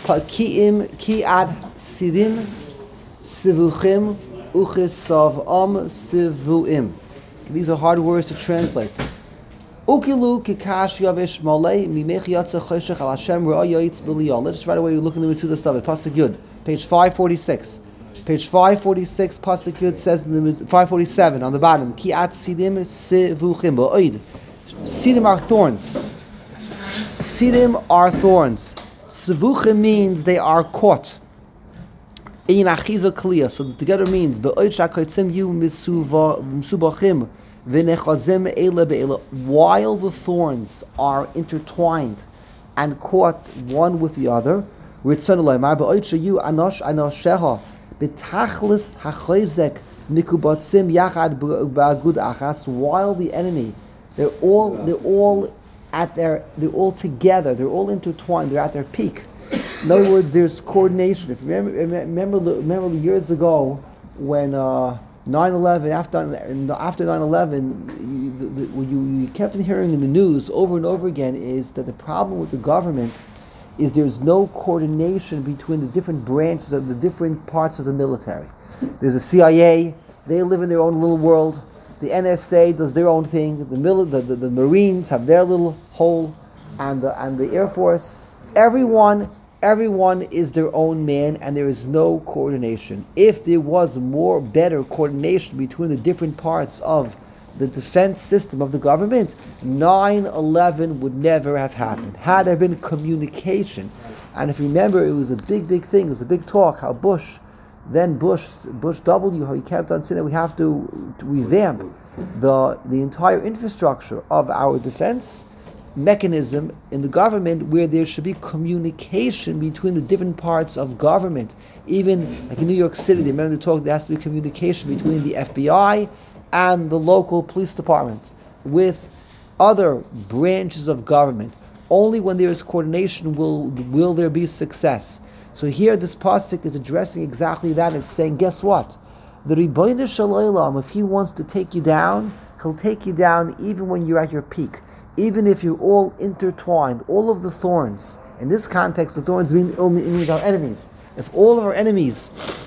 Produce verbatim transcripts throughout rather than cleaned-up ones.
Ki'im, ki'ad sirim, sivuchim, uchisavam, sivuim. These are hard words to translate. Ukilu kikash yavish malay mimech yatsa choshech al Hashem ra'ayitz b'liyah. Let's right away look in the Mitzvah stuff. Pasuk Yud, page five forty-six. Page five forty-six, Pasuk Yud says in the five forty-seven on the bottom, Ki'at sidim sivuchim ba'oid. Sidim are thorns. Sidim are thorns. Sivuchim means they are caught. In achiza kliya, so that together means ba'oid shakoitzim yu misubachim v'nechazim eila be'ela. While the thorns are intertwined and caught one with the other, ritzon eloymar ba'oid shayu anosh anosheha B'tachlis hachoizek mikubatzim yachad ba'agud achas. While the enemy, they're all they're all at their they're all together. They're all intertwined. They're at their peak. In other words, there's coordination. If you remember, remember, remember the years ago when uh, nine eleven after after nine eleven, you, the, what you, you kept hearing in the news over and over again is that the problem with the government is there's no coordination between the different branches of the different parts of the military. There's a C I A, they live in their own little world. The N S A does their own thing. The, mili- the, the, the Marines have their little hole, and the, and the Air Force. Everyone, everyone is their own man, and there is no coordination. If there was more better coordination between the different parts of the defense system of the government, nine eleven would never have happened. Had there been communication, and if you remember, it was a big, big thing, it was a big talk, how Bush, then Bush, Bush W, how he kept on saying that we have to, to revamp the, the entire infrastructure of our defense mechanism in the government, where there should be communication between the different parts of government. Even like in New York City, they remember the talk, there has to be communication between the F B I and the local police department with other branches of government. Only when there is coordination will will there be success. So here this pasuk is addressing exactly that. It's saying, guess what? The Ribono Shel Olam, if he wants to take you down, he'll take you down even when you're at your peak. Even if you're all intertwined, all of the thorns. In this context, the thorns mean, mean our enemies. If all of our enemies,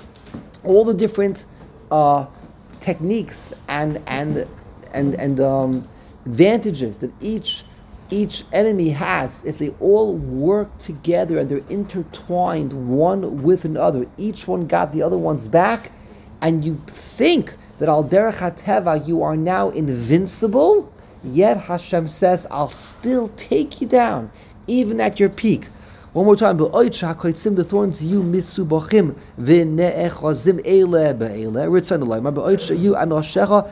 all the different uh, techniques and and and and um, advantages that each each enemy has, if they all work together and they're intertwined one with another, each one got the other one's back, and you think that al derech hateva you are now invincible, yet Hashem says, I'll still take you down, even at your peak. One more time, the thorns you misubachim v'ne'echazim eile be'eile. Ritzon Elohim, b'oich you anoshecha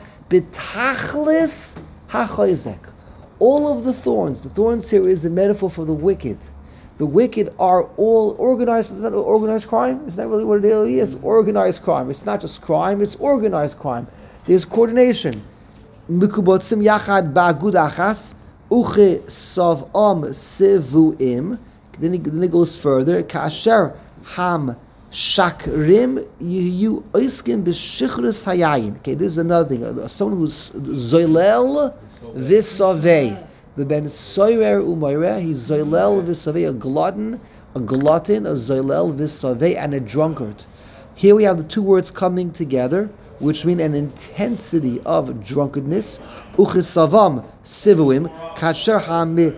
b'tachlis hachoizek. All of the thorns, the thorns here is a metaphor for the wicked. The wicked are all organized. Is that organized crime? Is that really what it really is? Organized crime. It's not just crime, it's organized crime. There's coordination. Mikubotzim yachad ba'agud achas uche sav'am sivuim. Then it, then it goes further. Kasher ham shakrim you oiskim b'shichrus hayayin. Okay, this is another thing. Someone who's zoilel v'savei. The ben soirer umayre. He's zoilel v'savei, a glutton, a glutton, a zoilel v'savei, and a drunkard. Here we have the two words coming together, which mean an intensity of drunkenness. Uchisavam sivuim kasher ham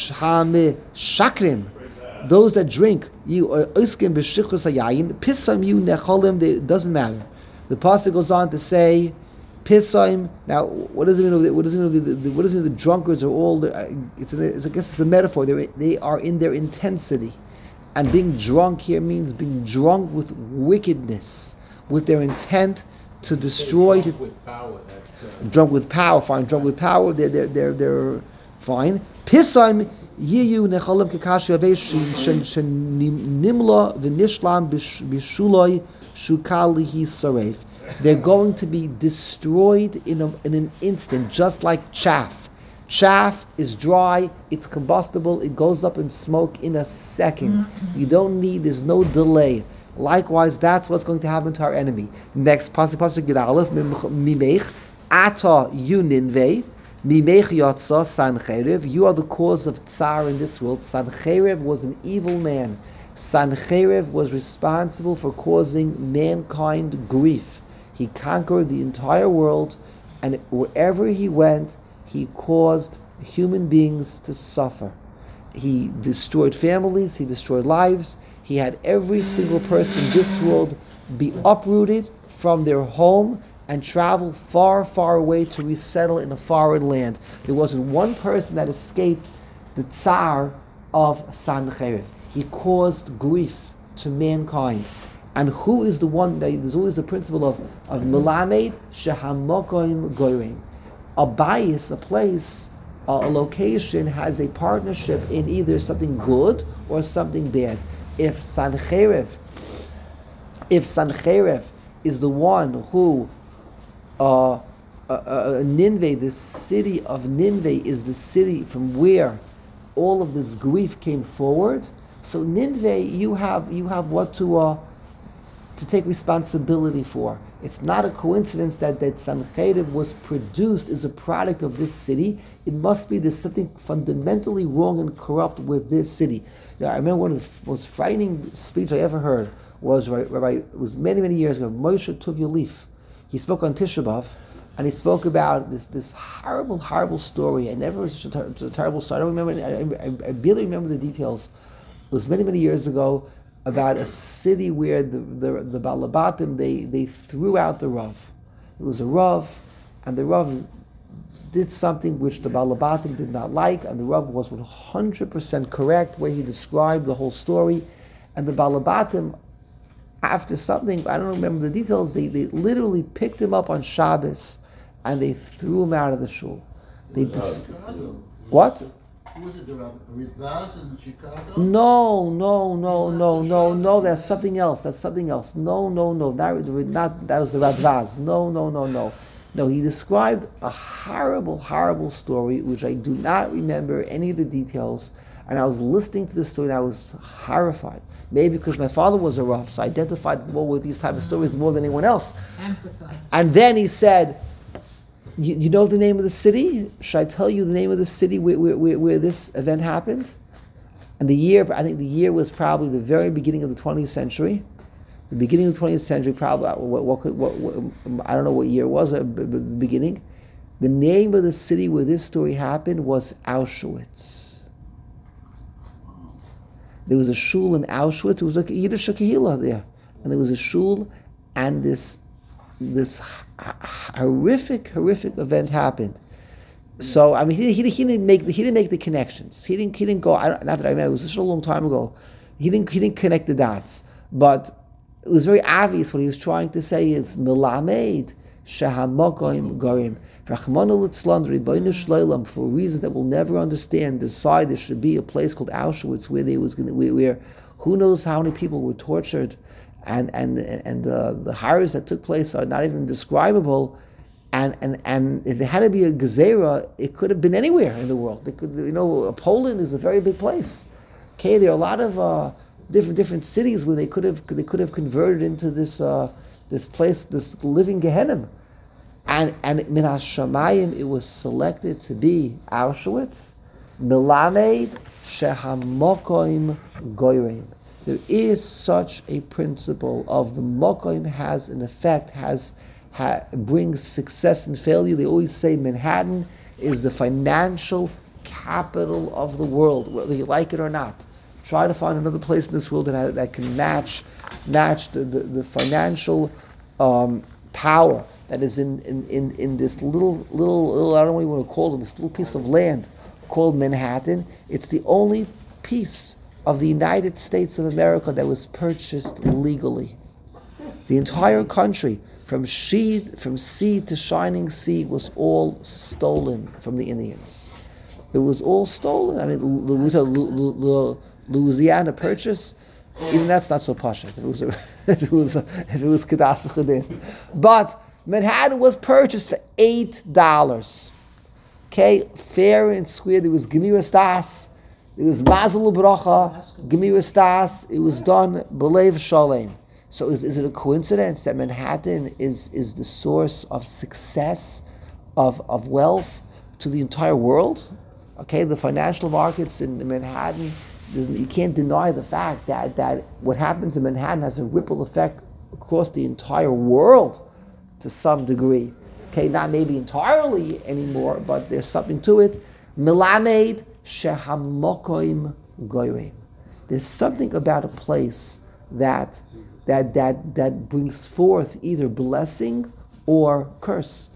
shakrim. Those that drink, you oiskim b'shichus hayayin, pisam you necholim. It doesn't matter. The pasuk goes on to say, pisam. Now, what does it mean? What does it mean? The, the, what does it mean? The drunkards are all. It's, an, it's I guess it's a metaphor. They they are in their intensity, and being drunk here means being drunk with wickedness, with their intent to destroy. Drunk with power. That's, uh, drunk with power. Fine. Drunk with power. They're they're they're, they're fine. Pisam. Yiyu necholim kekashi avesh shenimla v'nishlam b'shuloi shukalihi saref. They're going to be destroyed in, a, in an instant, just like chaff. Chaff is dry, it's combustible, it goes up in smoke in a second. You don't need, there's no delay. Likewise, that's what's going to happen to our enemy. Next, pasuk pasuk Yud Aleph mimech ata yuninvei. Mimech yotza Sancheriv, you are the cause of tsar in this world. Sancheriv was an evil man. Sancheiriv was responsible for causing mankind grief. He conquered the entire world, and wherever he went, he caused human beings to suffer. He destroyed families, he destroyed lives. He had every single person in this world be uprooted from their home and travel far, far away to resettle in a foreign land. There wasn't one person that escaped the tsar of Sancheiriv. He caused grief to mankind. And who is the one that, there's always the principle of, of Melamed Shehamokoim Goyrim. A bias, a place, a, a location has a partnership in either something good or something bad. If Sancheiriv, if Sancheiriv is the one who Uh, uh, uh, Nineveh, the city of Nineveh, is the city from where all of this grief came forward. So Nineveh, you have you have what to uh, to take responsibility for. It's not a coincidence that that Sancheiriv was produced as a product of this city. It must be there's something fundamentally wrong and corrupt with this city. Yeah, I remember one of the most frightening speeches I ever heard was right, right, it was many many years ago. Moshe Tuvia Leaf. He spoke on Tisha B'Av, and he spoke about this this horrible, horrible story. I never, it's a, ter- it's a terrible story. I don't remember, I, I, I barely remember the details. It was many, many years ago about a city where the the, the Balabatim, they, they threw out the Rav. It was a Rav, and the Rav did something which the Balabatim did not like, and the Rav was one hundred percent correct where he described the whole story, and the Balabatim, after something, I don't remember the details, they, they literally picked him up on Shabbos and they threw him out of the shul. They dis- What? Who was it, the Ritbaz in Chicago? No, no, no, no, no, no, that's something else, that's something else. No, no, no, not, not that was the Radvaz. No, no, no, no. No, he described a horrible, horrible story, which I do not remember any of the details, and I was listening to this story and I was horrified. Maybe because my father was a Rav, so I identified more with these type of stories more than anyone else. Amplified. And then he said, you, you know the name of the city? Should I tell you the name of the city where, where, where, where this event happened? And the year, I think the year was probably the very beginning of the twentieth century. The beginning of the twentieth century, probably, what, what, could, what, what I don't know what year it was, but the beginning. The name of the city where this story happened was Auschwitz. There was a shul in Auschwitz. It was like a Yiddish kehillah there, and there was a shul, and this this horrific, horrific event happened. So I mean, he, he, he didn't make the, he didn't make the connections. He didn't he didn't go. I don't, not that I remember. It was such a long time ago. He didn't he didn't connect the dots, but it was very obvious what he was trying to say is Melamed Shehamokoim Gorim. For reasons that we'll never understand, decide there should be a place called Auschwitz where they was going to, where, where who knows how many people were tortured, and and and uh, the horrors that took place are not even describable. And and and if there had to be a gezerah, it could have been anywhere in the world. It could, you know, Poland is a very big place. Okay, there are a lot of uh, different different cities where they could have they could have converted into this uh, this place, this living Gehenna. And and min hashamayim, it was selected to be Auschwitz. Melamed shehamokoim goyrim. There is such a principle of the mokoim has an effect, has ha, brings success and failure. They always say Manhattan is the financial capital of the world, whether you like it or not. Try to find another place in this world that has, that can match match the the, the financial um, power that is in, in, in, in this little, little, little, I don't know what you want to call it, this little piece of land called Manhattan. It's the only piece of the United States of America that was purchased legally. The entire country, from sea, from sea to shining sea, was all stolen from the Indians. It was all stolen. I mean, Louisiana, Louisiana Purchase, even that's not so posh. If it was, a, if it was, a, if it was Kedas Chedin, but Manhattan was purchased for eight dollars. Okay, fair and square. There was Gemira Stas, there was Mazel Bracha, Gemira Stas. It was done Belev Shalem. So is, is it a coincidence that Manhattan is, is the source of success, of, of wealth to the entire world? Okay, the financial markets in Manhattan, There's, you can't deny the fact that, that what happens in Manhattan has a ripple effect across the entire world to some degree. Okay, not maybe entirely anymore, but there's something to it. Milamed shehamokoim goyim. There's something about a place that that that that brings forth either blessing or curse.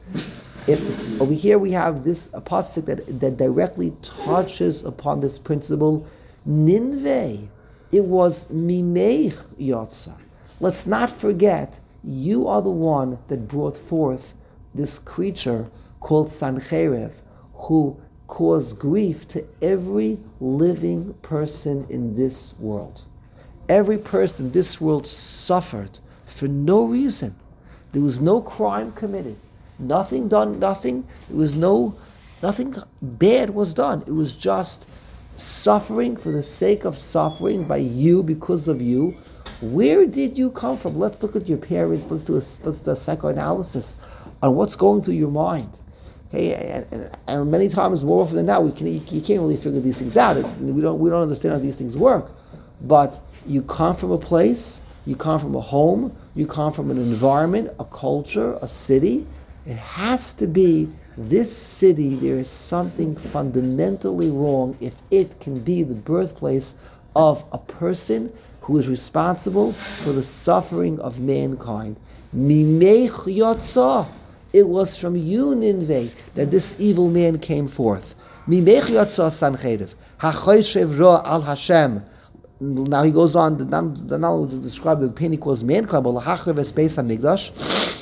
If over here we have this apostle that, that directly touches upon this principle, Ninveh, it was Mimeich Yotza. Let's not forget, you are the one that brought forth this creature called Sancherev, who caused grief to every living person in this world. Every person in this world suffered for no reason. There was no crime committed. Nothing done, nothing. It was no, nothing bad was done. It was just suffering for the sake of suffering by you, because of you. Where did you come from? Let's look at your parents. Let's do a, let's do a psychoanalysis on what's going through your mind. Okay, and, and, and many times, more often than not, we can you, you can't really figure these things out. It, we don't we don't understand how these things work. But you come from a place, you come from a home, you come from an environment, a culture, a city. It has to be this city. There is something fundamentally wrong if it can be the birthplace of a person who is responsible for the suffering of mankind. Mimeich Yotza. It was from you, Ninveh, that this evil man came forth. Mimeich Yotza Sancherev. HaChoshev Ra al Hashem. Now he goes on to not, not only to describe the pain he caused mankind, but L'Hachrev Es Beis HaMikdash,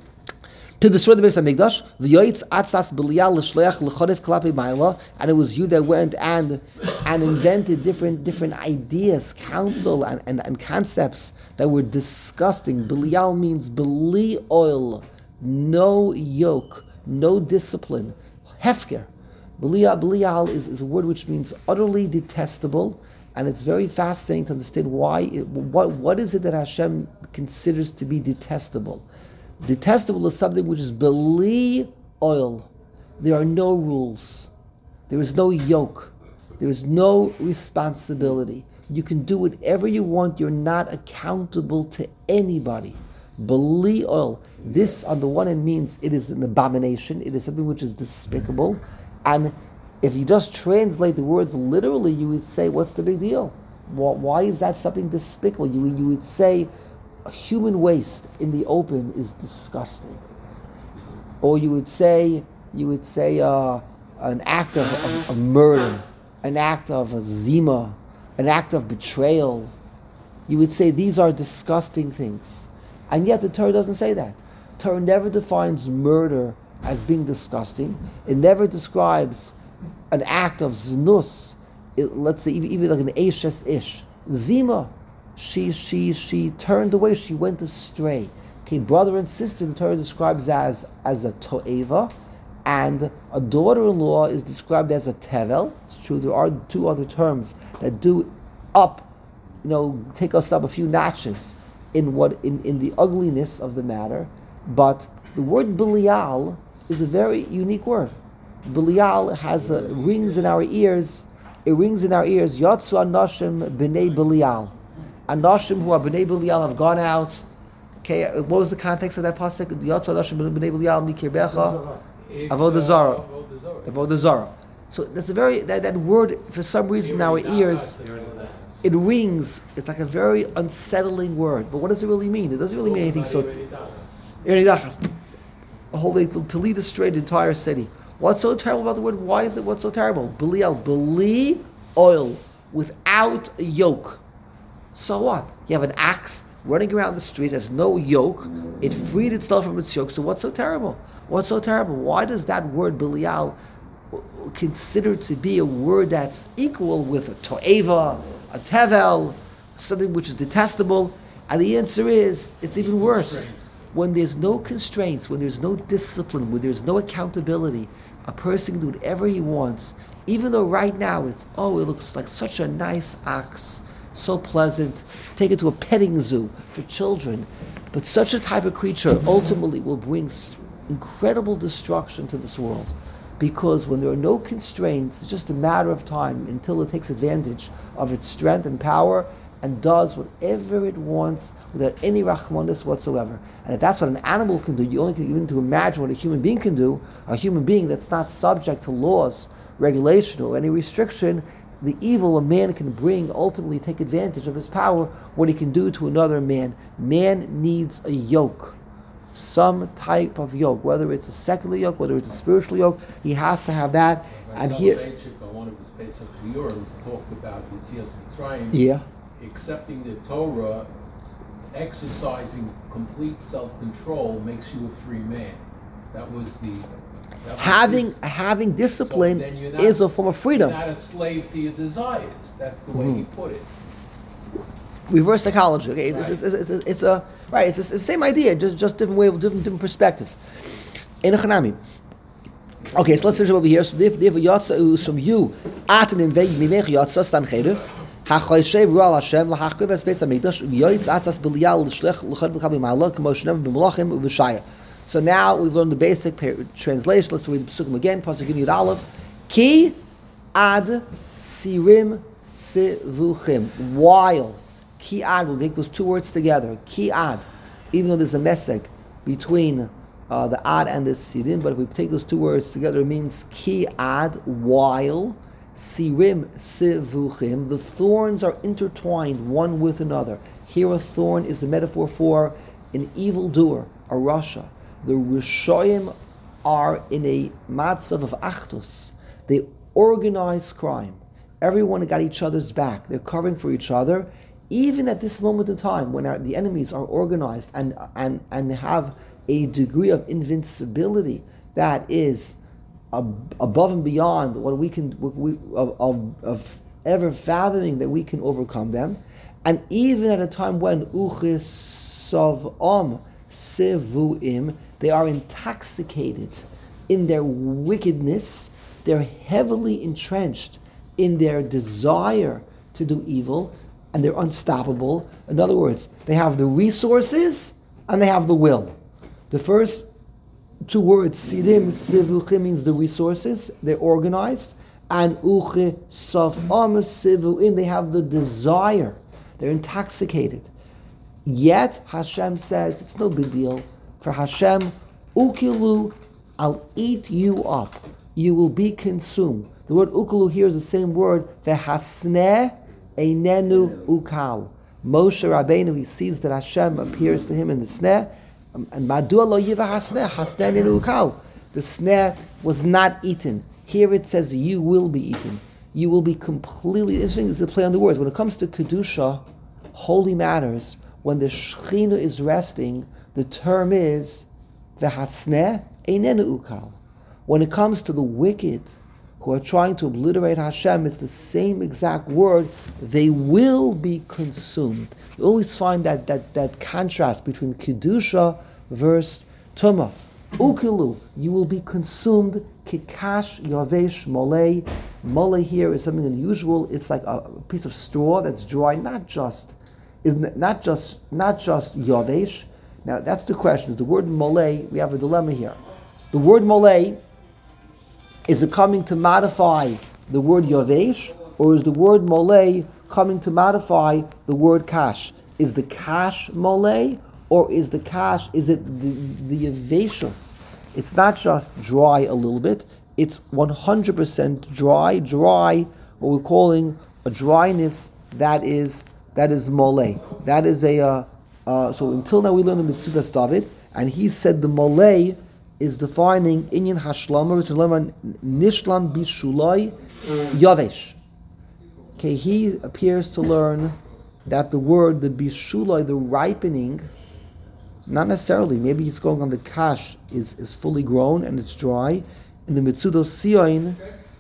to destroy the Beis HaMikdash, V'yoyitz atzas b'liyal l'shleach l'chorev klapi ma'ila, and it was you that went and and invented different different ideas, counsel, and, and, and concepts that were disgusting. B'liyal means b'li oil, no yoke, no discipline, hefker. B'liyal, b'liyal is, is a word which means utterly detestable, and it's very fascinating to understand why. It, what what is it that Hashem considers to be detestable? Detestable is something which is beli oil. There are no rules. There is no yoke. There is no responsibility. You can do whatever you want. You're not accountable to anybody. Beli oil. This, on the one hand, means it is an abomination. It is something which is despicable. And if you just translate the words literally, you would say, what's the big deal? Why is that something despicable? You, you would say, human waste in the open is disgusting. Or you would say, you would say uh, an act of, of, of murder, an act of a zima, an act of betrayal. You would say these are disgusting things. And yet the Torah doesn't say that. Torah never defines murder as being disgusting. It never describes an act of znus, it, let's say even, even like an eshes ish. Zima, She she she turned away. She went astray. Okay, brother and sister, the Torah describes as as a to'eva, and a daughter-in-law is described as a tevel. It's true. There are two other terms that do up, you know, take us up a few notches in what in, in the ugliness of the matter. But the word Belial is a very unique word. Belial has a, rings in our ears. It rings in our ears. Yatsu anashim b'nei Belial. Anashim who are b'nei Belial have gone out. Okay, what was the context of that pasuk? Yatsu anashim b'nei Belial mikirbecha avodah zara. Avodah zara. So that's a very that, that word for some reason in our ears it rings. It's like a very unsettling word. But what does it really mean? It doesn't really mean anything. So, a whole day to lead astray the entire city. What's so terrible about the word? Why is it what's so terrible? Belial, beli oil without a yoke. So what? You have an axe running around the street, has no yoke. It freed itself from its yoke. So what's so terrible? What's so terrible? Why does that word Belial considered to be a word that's equal with a to'eva, a tevel, something which is detestable? And the answer is, it's even worse. When there's no constraints, when there's no discipline, when there's no accountability, a person can do whatever he wants, even though right now it's, oh, it looks like such a nice ox, so pleasant, take it to a petting zoo for children. But such a type of creature ultimately will bring incredible destruction to this world. because when there are no constraints, it's just a matter of time until it takes advantage of its strength and power and does whatever it wants without any rachmanis whatsoever. And if that's what an animal can do, you only can begin to imagine what a human being can do. A human being that's not subject to laws, regulation, or any restriction, the evil a man can bring ultimately take advantage of his power, what he can do to another man. Man needs a yoke, some type of yoke, whether it's a secular yoke, whether it's a spiritual yoke, he has to have that. My And here, on one of his Pesach Shiurim talked about Yetzias Mitzrayim, yeah. accepting the Torah, exercising complete self-control makes you a free man. That was the that was Having his, having so discipline then you're not- is a form of freedom. You're not a slave to your desires. That's the way he put it. Reverse psychology. Okay, it's, Right. it's, it's, it's, it's a right. It's, it's the same idea, just just different way, different different perspective. In a chanami. Okay, so let's finish over here. So if if yatsa is from you, aten in vei mimech yatsa stan chedev. HaChoyshev Ru'al Hashem lahachriv es Beis Hamikdash u'yoyitz atzas b'liyal l'shlech l'chad v'chad b'ma'ala k'mo shenem b'melachim u'v'shaya. So now we've learned the basic par- translation. Let's read the psukim again. Pasuk Yud Aleph. Ki ad sirim sivuchim. While. Ki ad. We'll take those two words together. Ki ad. Even though there's a mesek between uh, the ad and the sirim, but if we take those two words together, it means ki ad, while. Sirim sivuchim. The thorns are intertwined one with another. Here a thorn is the metaphor for an evildoer, a rasha. The Rishoyim are in a matzav of achdus. They organize crime. Everyone got each other's back. They're covering for each other. Even at this moment in time, when our, the enemies are organized and, and, and have a degree of invincibility that is ab- above and beyond what we can, we, of, of, of ever fathoming that we can overcome them. And even at a time when uchis sav'am sivuim, they are intoxicated in their wickedness, they're heavily entrenched in their desire to do evil, and they're unstoppable. In other words, they have the resources and they have the will. The first two words, sirim, sivuchim, means the resources, they're organized, and uche, sav'am, sivuim, they have the desire, they're intoxicated. Yet, Hashem says, it's no big deal. For Hashem, ukilu, I'll eat you up. You will be consumed. The word ukilu here is the same word, v'hasneh einenu ukal. Moshe Rabbeinu, he sees that Hashem appears to him in the sneh, and madua lo yiva hasneh, hasneh einenu ukal. The sneh was not eaten. Here it says, you will be eaten. You will be completely, interesting is the play on the words. When it comes to Kedusha, holy matters, when the Shekhinah is resting, the term is v'hasneh einenu ukal. When it comes to the wicked who are trying to obliterate Hashem, it's the same exact word. They will be consumed. You always find that that, that contrast between Kedusha versus Tumah. Ukilu, you will be consumed. Kikash yavesh molei. Molei here is something unusual. It's like a piece of straw that's dry, not just is not just not just yavesh. Now that's the question. The word molei, we have a dilemma here. The word molei, is it coming to modify the word yavesh, or is the word molei coming to modify the word kash? Is the kash molei, or is the kash, is it the, the yaveshus? It's not just dry a little bit, it's one hundred percent dry, dry, what we're calling a dryness that is that is molei. That is a, uh, uh, so until now we learned the Mitzudas David, and he said the molei is defining inyan hashlama, it's nishlam bishulai yavesh. Okay, he appears to learn that the word, the bishulai, the ripening, not necessarily, maybe it's going on the kash, is, is fully grown and it's dry. In the Mitzudos Sioin,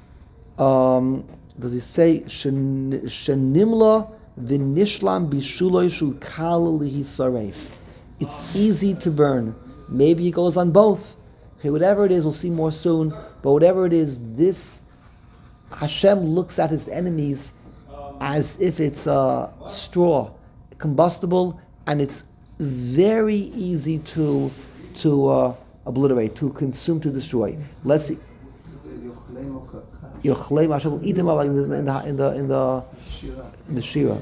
um, does he say, shenimla v'nishlam bishulai shu kal lihi saref. It's easy to burn. Maybe it goes on both. Okay, whatever it is, we'll see more soon. But whatever it is, this Hashem looks at his enemies as if it's a straw, combustible, and it's very easy to to uh, obliterate, to consume, to destroy. Let's see. Yochlei Hashem will eat them up like in the in the in the in the, in the Shira.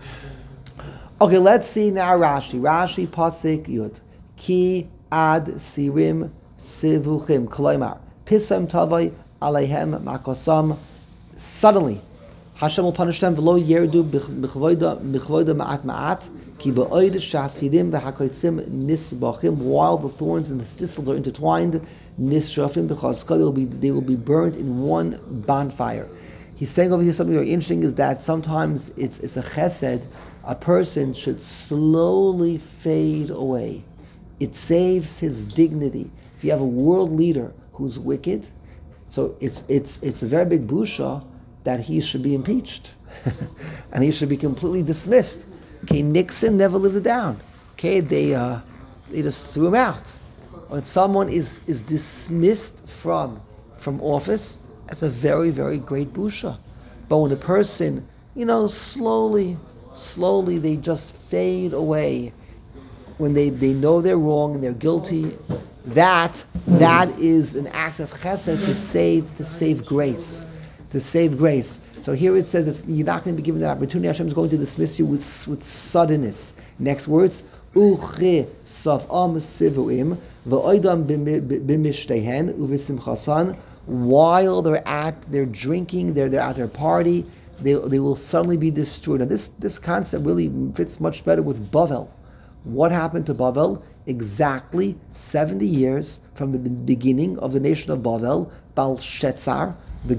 Okay, let's see now Rashi. Rashi Pasik Yud. Ki ad sirim sivuchim kolaymar pisam tavai aleihem makosam. Suddenly, Hashem will punish them. V'lo yerdu b'chvoida b'chvoida ma'at ma'at ki ba'oid shasidim v'hakoitzim nisbachim. While the thorns and the thistles are intertwined, nisrafim because they will be they will be burned in one bonfire. He's saying over here something very interesting is that sometimes it's it's a chesed. A person should slowly fade away. It saves his dignity. If you have a world leader who's wicked, so it's it's it's a very big busha that he should be impeached, and he should be completely dismissed. Okay, Nixon never lived it down. Okay, they uh, they just threw him out. When someone is is dismissed from from office, that's a very very great busha. But when a person, you know, slowly. Slowly they just fade away when they, they know they're wrong and they're guilty. That that is an act of chesed to save to save grace, to save grace. So here it says it's, you're not going to be given that opportunity. Hashem is going to dismiss you with with suddenness. Next words, uche sav'am sivuim v'oidam b'mishtehen u'v'simchasan. While they're at, they're drinking, they're they're at their party. They, they will suddenly be destroyed. Now this, this concept really fits much better with Bavel. What happened to Bavel? Exactly seventy years from the beginning of the nation of Bavel, Belshazzar, the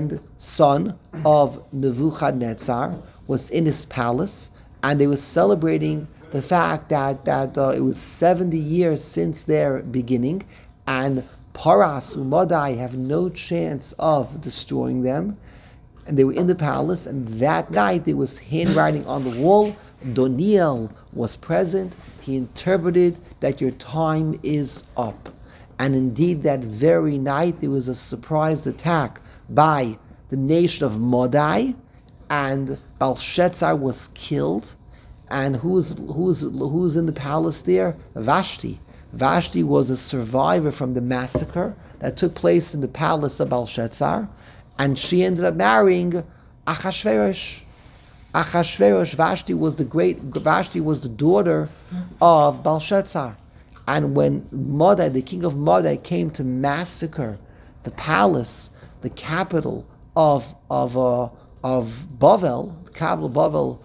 grandson of Nebuchadnezzar, was in his palace, and they were celebrating the fact that, that uh, it was seventy years since their beginning, and Paras Umadai have no chance of destroying them. And they were in the palace, and that night there was handwriting on the wall. Doniel was present. He interpreted that your time is up. And indeed, that very night there was a surprise attack by the nation of Modai, and Belshazzar was killed. And who's who's who's in the palace there? Vashti. Vashti was a survivor from the massacre that took place in the palace of Belshazzar. And she ended up marrying Achashverosh. Achashverosh, Vashti was the great, Vashti was the daughter of Belshazzar. And when Modai, the king of Modai, came to massacre the palace, the capital of of uh, of Bavel, the capital of Bavel,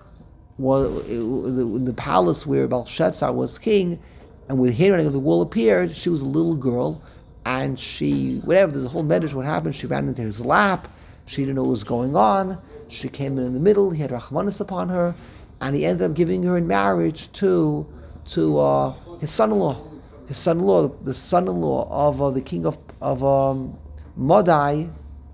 was the, the palace where Belshazzar was king, and with handwriting of the wall appeared, she was a little girl. And she, whatever, there's a whole medrash what happened. She ran into his lap. She didn't know what was going on. She came in in the middle. He had Rahmanis upon her. And he ended up giving her in marriage to to uh, his son-in-law. His son-in-law, the son-in-law of uh, the king of, of um, Modai.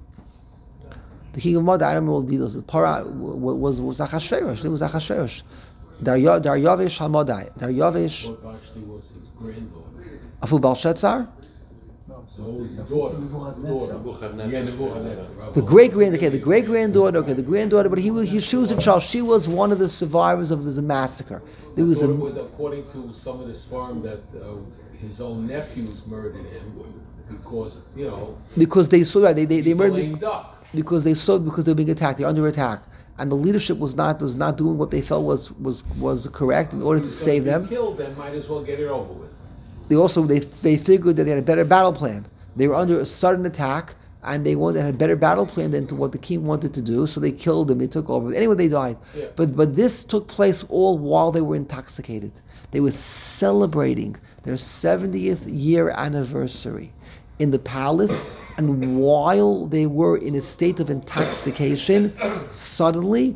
The king of Modai, I don't remember all the details. Para was was Achashverosh. It was Achashverosh. Daryavesh HaModai. Daryavesh. Vashti was his granddaughter. Afu Belshazzar? So his daughter. daughter. Yeah, Nebuchadnezzar. The great grand, okay, the great granddaughter, okay, the granddaughter, but he was, he, she was a child. She was one of the survivors of the massacre. There was a, it was according to some of this farm that uh, his own nephews murdered him because you know because they saw that they they, they he's a murdered lame duck. because they saw because they were being attacked, they're under attack, and the leadership was not was not doing what they felt was was was correct in order to Because save if them. you killed them, might as well get it over with. They also they they figured that they had a better battle plan. They were under a sudden attack, and they wanted had a better battle plan than to what the king wanted to do. So they killed them. They took over. Anyway, they died. Yeah. But but this took place all while they were intoxicated. They were celebrating their seventieth year anniversary in the palace, and while they were in a state of intoxication, suddenly.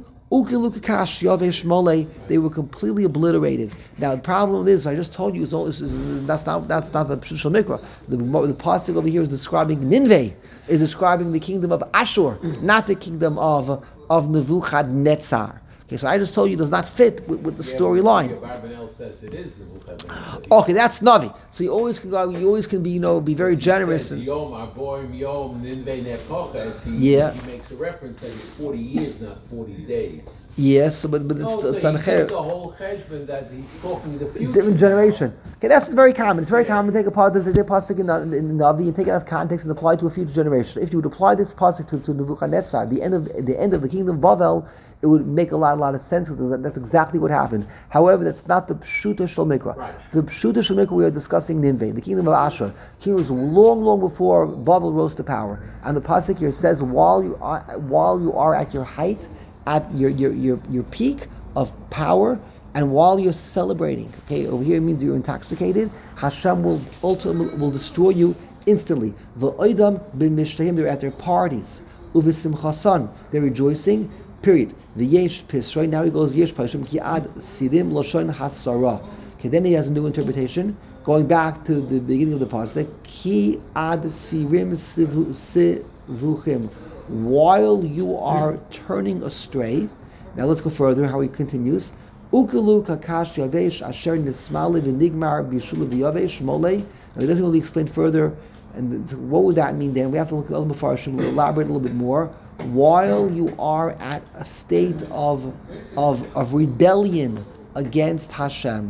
They were completely obliterated. Now the problem is, I just told you, is, is, that's not that's not the Pshul Mikra. The the pasuk over here is describing Nineveh, is describing the kingdom of Ashur, not the kingdom of of Nebuchadnezzar. Okay, so I just told you it does not fit with, with the Yeah, storyline. Barbanel says it is Nebuchadnezzar. Okay, that's Navi. So you always can go. You always can be, you know, be very generous. Says, And, Yom Arboim Yom Ninvei Nepoches. He, Yeah. he makes a reference that it's forty years, not forty days. Yes, but, but No, it's, so it's he on takes the whole cheshbon that he's talking the future. different generation. Okay, that's very common. It's very Yeah. common to take a part of the pasuk in the, in the Navi and take it out of context and apply it to a future generation. If you would apply this pasuk to, to Nebuchadnezzar, the end of the end of the kingdom of Bavel, it would make a lot, a lot of sense because that, that's exactly what happened. However, that's not the Pshuta Shel Mikra. Right. The Pshuta Shel Mikra we are discussing Nineveh, the kingdom of Ashur. Kingdom was long, long before Bavel rose to power. And the pasuk here says, while you are while you are at your height, at your your your, your peak of power, and while you're celebrating, okay, over here it means you're intoxicated, Hashem will ultimately will destroy you instantly. V'oidam b'mishtahim, they're at their parties. Uvisimchasan, they're rejoicing. Period. V'yesh pisroi. Now he goes v'yesh pashim ki ad sirim loshon hasara. Okay, then he has a new interpretation, going back to the beginning of the pasuk. Ki ad sirim sivu- sivuchim. While you are turning astray. Now let's go further. How he continues. Ukelu kakash yavesh asher nismali v'nigmar b'shulu v'yavesh molei. Now he doesn't really explain further. And what would that mean then? We have to look at the Mefarshim, we'll elaborate a little bit more. While you are at a state of, of, of rebellion against Hashem,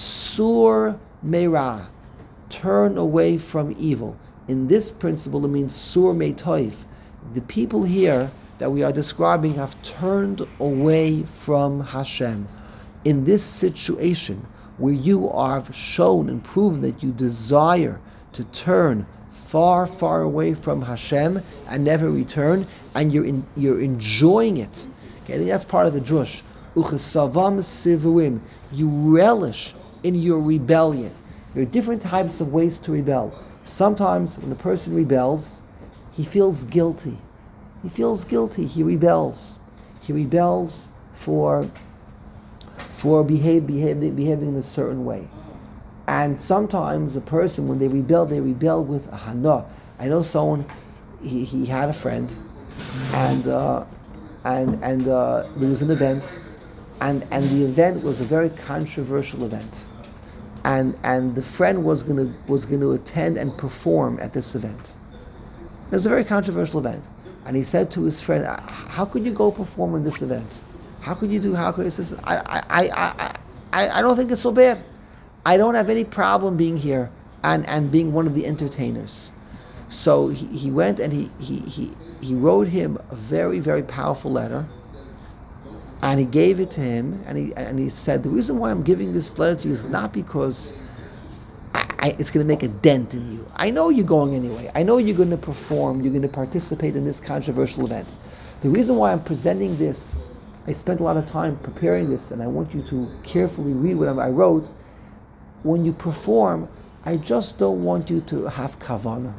sur meira, turn away from evil. In this principle, it means sur me toiv. The people here that we are describing have turned away from Hashem. In this situation, where you are shown and proven that you desire to turn far, far away from Hashem and never return, and you're in, you're enjoying it. Okay, I think that's part of the drush. Uchesavam sivuim. You relish in your rebellion. There are different types of ways to rebel. Sometimes when a person rebels, he feels guilty. He feels guilty. He rebels. He rebels for for behave, behave, behaving in a certain way. And sometimes a person, when they rebel, they rebel with a hana. I know someone, he, he had a friend, and uh, and and uh, there was an event, and, and the event was a very controversial event, and and the friend was gonna was gonna attend and perform at this event. It was a very controversial event, and he said to his friend, "How could you go perform in this event? How could you do? How could he says, I I I I I don't think it's so bad. I don't have any problem being here and, and being one of the entertainers." So he, he went and he, he, he, he wrote him a very, very powerful letter, and he gave it to him, and he and he said, the reason why I'm giving this letter to you is not because I, I, it's going to make a dent in you. I know you're going anyway. I know you're going to perform, you're going to participate in this controversial event. The reason why I'm presenting this, I spent a lot of time preparing this, and I want you to carefully read what I wrote. When you perform, I just don't want you to have kavana.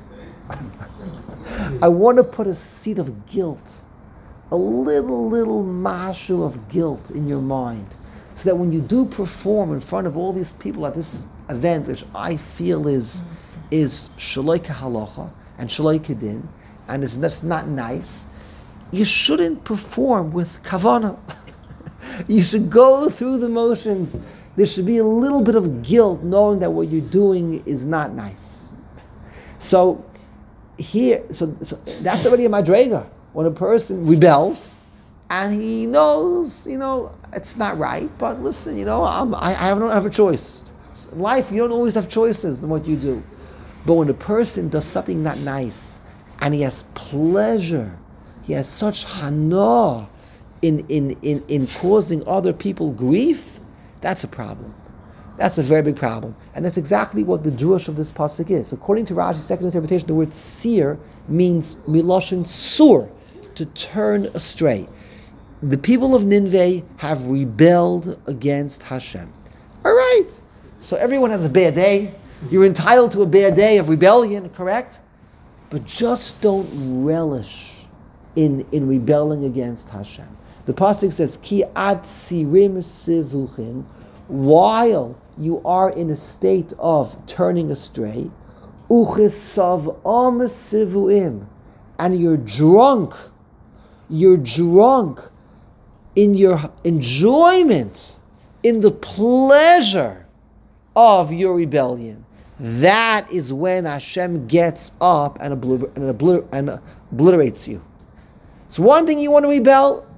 I want to put a seed of guilt, a little, little mashu of guilt in your mind, so that when you do perform in front of all these people at this event, which I feel is is shaloi halacha and shaloi kedin, and is that's not nice, you shouldn't perform with kavana. You should go through the motions. There should be a little bit of guilt knowing that what you're doing is not nice. So here, so, so that's already a madrega. When a person rebels and he knows, you know, it's not right, but listen, you know, I'm, I, I don't have a choice. In life, you don't always have choices in what you do. But when a person does something not nice and he has pleasure, he has such hana in, in, in, in causing other people grief, that's a problem. That's a very big problem. And that's exactly what the drush of this pasuk is. According to Rashi's second interpretation, the word seer means miloshin sur, to turn astray. The people of Nineveh have rebelled against Hashem. All right. So everyone has a bad day. You're entitled to a bad day of rebellion, correct? But just don't relish in, in rebelling against Hashem. The pasuk says, Ki ad sirim sivuchim, while you are in a state of turning astray, uchesav am sivuim, and you're drunk, you're drunk in your enjoyment, in the pleasure of your rebellion. That is when Hashem gets up and, obliter- and, obliter- and obliterates you. It's one thing you want to rebel.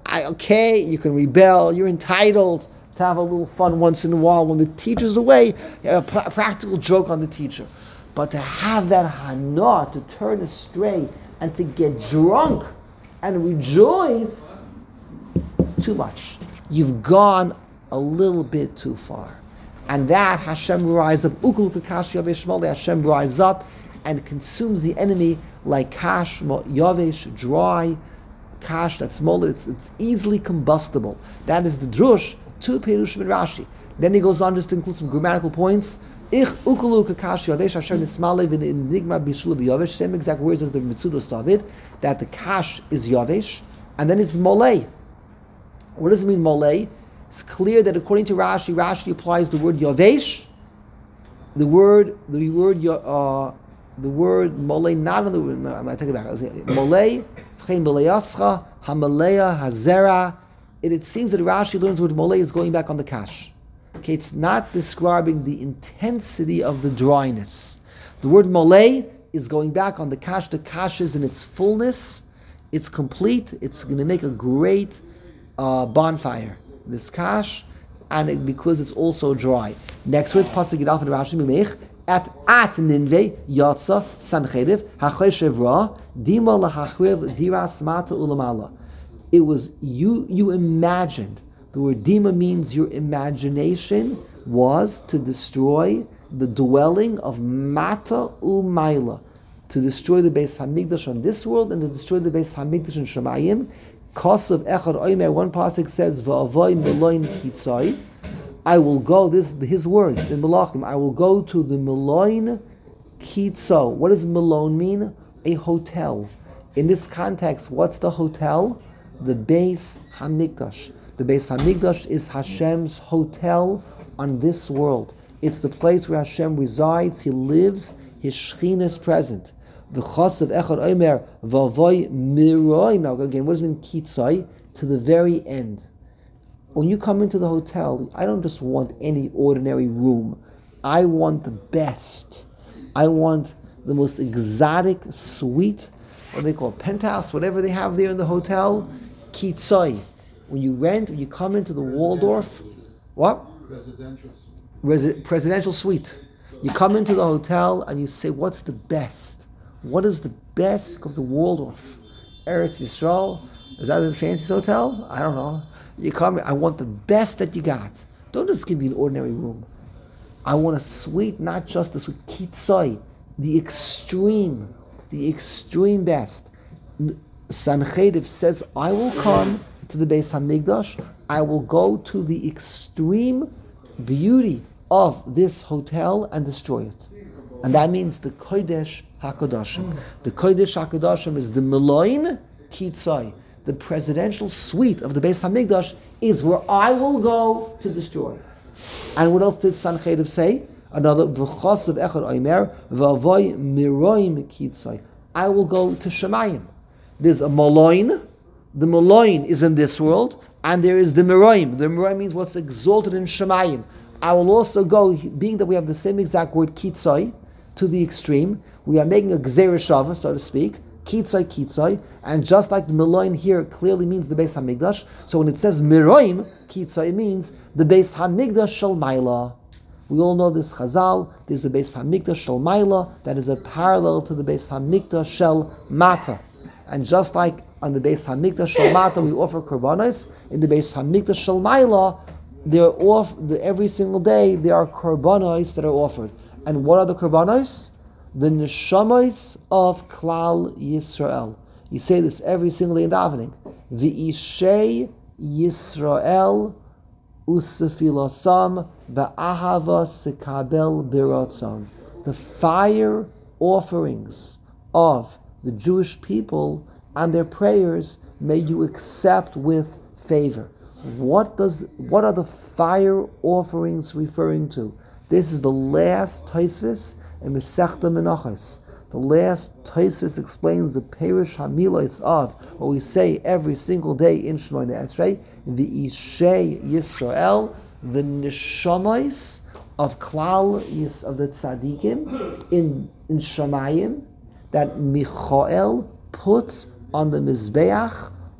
I, okay, you can rebel, you're entitled to have a little fun once in a while when the teacher's away, a p- practical joke on the teacher. But to have that hana, to turn astray and to get drunk and rejoice, too much. You've gone a little bit too far. And that Hashem rise up, Hashem rise up and consumes the enemy like kash, yavesh, dry, kash, that's small, it's, it's easily combustible. That is the drush to Perushim and Rashi. Then he goes on just to include some grammatical points. Ich ukulu kakash yavesh asher nismale v'nigma bishul v'yavesh. Same exact words as the Mitzudos David, that the kash is yavesh, and then it's molei. What does it mean molei? It's clear that according to Rashi, Rashi applies the word yavesh, the word, the word, uh, the word molei, not on the word. I'm going to take it back. Molei, v'chein b'leyascha, hamaleya, hazera. It, it seems that Rashi learns the word molei is going back on the kash. Okay, it's not describing the intensity of the dryness. The word molei is going back on the kash. The kash is in its fullness. It's complete. It's going to make a great uh, bonfire. This kash, and it, because it's also dry. Next words, pasuk Yidalef and Rashi Mimech at at Ninve Yatsa Sancheriv Hacheshev Ra Dima LaHachriv Diras Mata Ulamala. It was you. You imagined. The word Dima means your imagination was to destroy the dwelling of Mata Umaila, to destroy the Beis Hamikdash on this world and to destroy the Beis Hamikdash in Shemayim. Kosav Echad Oimer, one pasuk says, Va'avoy Meloin Kitzai. I will go, this is his words in Malachim, I will go to the Meloin Kitzo. What does Melon mean? A hotel. In this context, what's the hotel? The Beis Hamikdash. The Beis Hamikdash is Hashem's hotel on this world. It's the place where Hashem resides, He lives, His Shekhinah is present. The Chosav Echad Omer Vavoy Miroim. Now again, what does it mean Kitzai? To the very end. When you come into the hotel, I don't just want any ordinary room. I want the best. I want the most exotic suite, what do they call it, penthouse, whatever they have there in the hotel. Kitzai. When you rent, when you come into the Waldorf, what? Residential. Resi- presidential suite. You come into the hotel and you say, what's the best? What is the best of the Waldorf? Eretz Yisrael? Is that a fancy hotel? I don't know. You come, I want the best that you got. Don't just give me an ordinary room. I want a suite, not just a suite. Kitzai, the extreme, the extreme best. Sancheriv says, I will come to the Beis Hamikdash. I will go to the extreme beauty of this hotel and destroy it. And that means the Kodesh HaKadoshim. The Kodesh HaKadoshim is the Meloin Kitzai. The presidential suite of the Beis Hamikdash is where I will go to destroy. And what else did Sancheriv say? Another V'chosav Echad Omer V'avoy Miroim Kitzai. I will go to Shemayim. There's a Meloin. The Meloin is in this world, and there is the Miroim. The Miroim means what's exalted in Shemayim. I will also go, being that we have the same exact word Kitzai, to the extreme. We are making a Gzeira Shava, so to speak. Kitzai, Kitzai, and just like the Meloin here clearly means the Beis Hamikdash, so when it says Miroim, Kitzai, it means the Beis Hamikdash Shel Maila. We all know this Chazal, there's the Beis Hamikdash Shel Maila, that is a parallel to the Beis Hamikdash Shel Mata. And just like on the Beis Hamikdash Shel Mata we offer korbanos, in the Beis Hamikdash Shel Maila, they're off, the, every single day there are korbanos that are offered. And what are the korbanos? The neshamas of Klal Yisrael. You say this every single day in davening. V'ishei Yisrael usefilosam ba'ahava sekabel biratzon. The fire offerings of the Jewish people and their prayers may you accept with favor. What does? What are the fire offerings referring to? This is the last Tosfos in Masechta Menachos. The last Tosfos explains the Perish Hamilos of what we say every single day in Shemoneh Esrei, the Ishei Yisrael, the Neshamas of Klal Yis of the Tzadikim in in Shemayim that Michael puts on the Mizbeach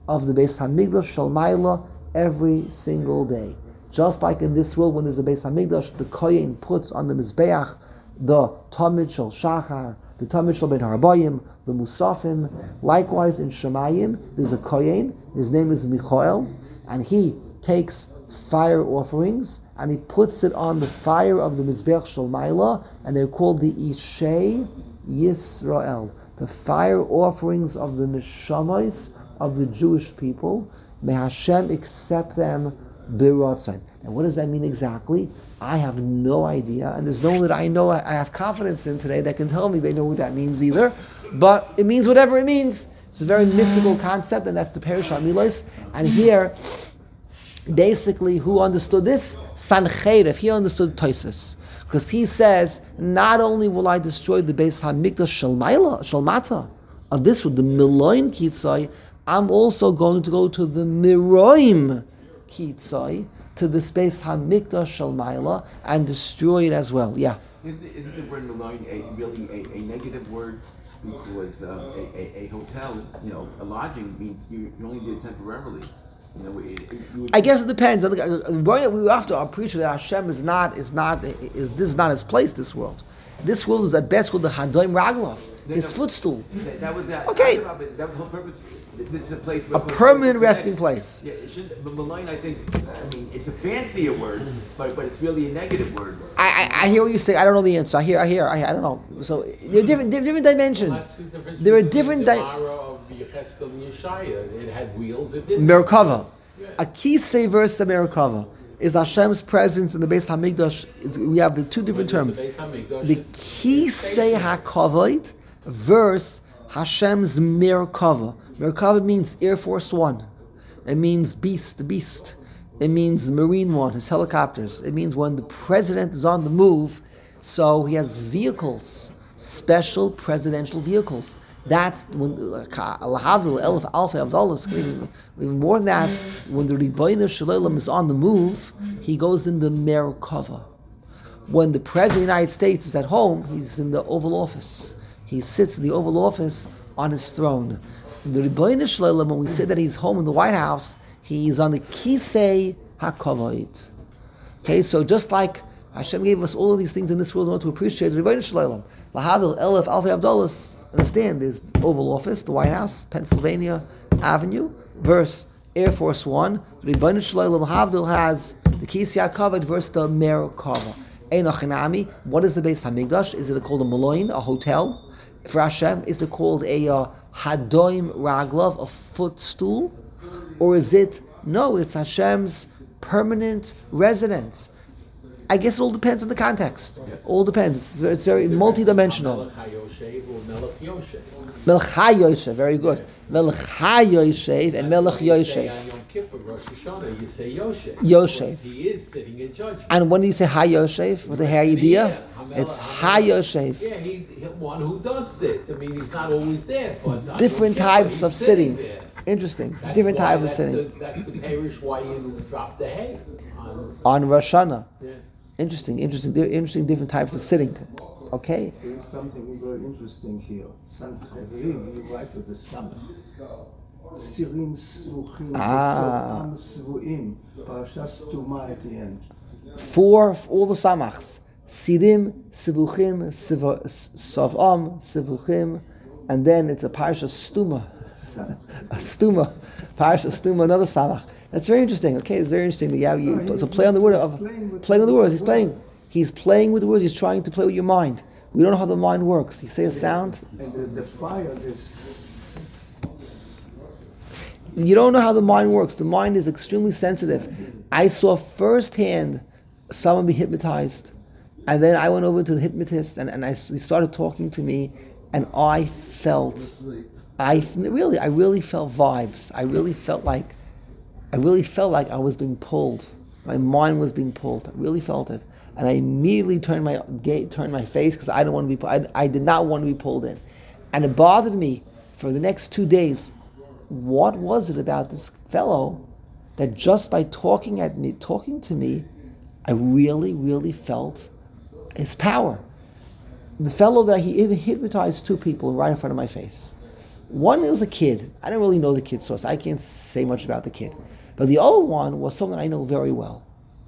of the Beis Hamikdash Shalmaila every single day. Just like in this world, when there's a Beis Hamikdash, the Kohen puts on the Mizbeach the Tamid Shel Shachar, the Tamid Shel Ben Harabayim, the Musafim. Likewise in Shemayim, there's a Kohen, his name is Michael, and he takes fire offerings and he puts it on the fire of the Mizbeach Shel Maila, and they're called the Ishei Yisrael, the fire offerings of the Neshamos of the Jewish people. May Hashem accept them b'ratzon. And what does that mean exactly? I have no idea, and there's no one that I know I have confidence in today that can tell me they know what that means either. But it means whatever it means. It's a very mystical concept, and that's the Perish HaMilos. And here, basically, who understood this? Sancheirif. He understood Tosfos, because he says, not only will I destroy the Beis Hamikdash Shalmaila, Shalmata, of this with the Miloin Kitzai, I'm also going to go to the Miroim Kitzai, to the Beis Hamikdash Shalmaila, and destroy it as well. Yeah. Isn't, isn't the word Miloin a, really a, a negative word? Because uh, a, a, a hotel, you know, a lodging means you, you only did it temporarily. You know, it, it, you would I guess it depends. We have to appreciate that Hashem is not is not is this is not his place. This world, this world is at best called the Hadoim Raglov, his footstool. That, that was that. Okay. That was the whole purpose. This is a place. A permanent resting place. Yeah, it shouldn't. But malign, I think. I mean, it's a fancier word, but but it's really a negative word. I, I, I hear what you say. I don't know the answer. I hear. I hear. I, I don't know. So there are different there are different dimensions. There are different dimensions. It had wheels. It didn't. Merkava. A key say verse of Merkava is Hashem's presence in the Beis Hamikdash. Is- We have the two different terms. The key say hakavod verse Hashem's Merkava. Merkava means Air Force One. It means beast, the beast. It means Marine One, his helicopters. It means when the president is on the move, so he has vehicles, special presidential vehicles. That's when Lahavdil Elf Alpha Avdalas, even, even more than that, when the Ribono Shel Olam is on the move, he goes in the Merkava. When the President of the United States is at home, he's in the Oval Office. He sits in the Oval Office on his throne. The Ribono Shel Olam, when we say that he's home in the White House, he's on the Kisei HaKavod. Okay, so just like Hashem gave us all of these things in this world in order to appreciate the Ribono Shel Olam. Lahavdil Elf Alpha Avdalas. Understand, there's the Oval Office, the White House, Pennsylvania Avenue, verse Air Force One. The Ribono Shel Olam Havdil has the Kisei HaKavod versus the Merkava. Einochinami, what is the Beis Hamikdash? Is it called a Maloin, a hotel? For Hashem, is it called a uh, Hadoim Raglov, a footstool? Or is it, no, it's Hashem's permanent residence. I guess it all depends on the context. Yeah. All depends. It's, it's very multi-dimensional. Melech HaYoshev, very good. Melech HaYoshev and Melech Yoshev. You say Yoshev. Yoshev. He is sitting in judgment. And when you say HaYoshev, with the idea, it's HaYoshev. Yeah, he, he one who does sit. I mean, he's not always there, but different types of sitting. There. Interesting. That's different why, types of that's sitting. The, that's the parish why you drop the hay on, on Rosh Hashanah. Yeah. Interesting, interesting, interesting. Different types of sitting. Okay. There is something very interesting here. Sancherim, you write with the Samach. Sirim Svuchim, Ah. Soam Svuim, Parashas Tuma at the end. For all the samachs, Sirim, Sivuchim, Savam, Sivuchim, and then it's a Parasha Stuma. A Stuma. Parasha Stuma, another samach. That's very interesting. Okay, it's very interesting. Yeah, you, No, it's a play on the word of playing with playing with the words. He's words. playing. He's playing with the words. He's trying to play with your mind. We don't know how the mind works. You say a sound. And the, the fire is. You don't know how the mind works. The mind is extremely sensitive. I saw firsthand someone be hypnotized, and then I went over to the hypnotist, and, and I, he started talking to me, and I felt, I really, I really felt vibes. I really felt like, I really felt like I was being pulled. My mind was being pulled. I really felt it, and I immediately turned my gate, turned my face because I don't want to be. I, I did not want to be pulled in, and it bothered me for the next two days. What was it about this fellow that just by talking at me, talking to me, I really, really felt his power. The fellow that he even hypnotized two people right in front of my face. One, it was a kid. I didn't really know the kid, so I can't say much about the kid. But the old one was someone I know very well.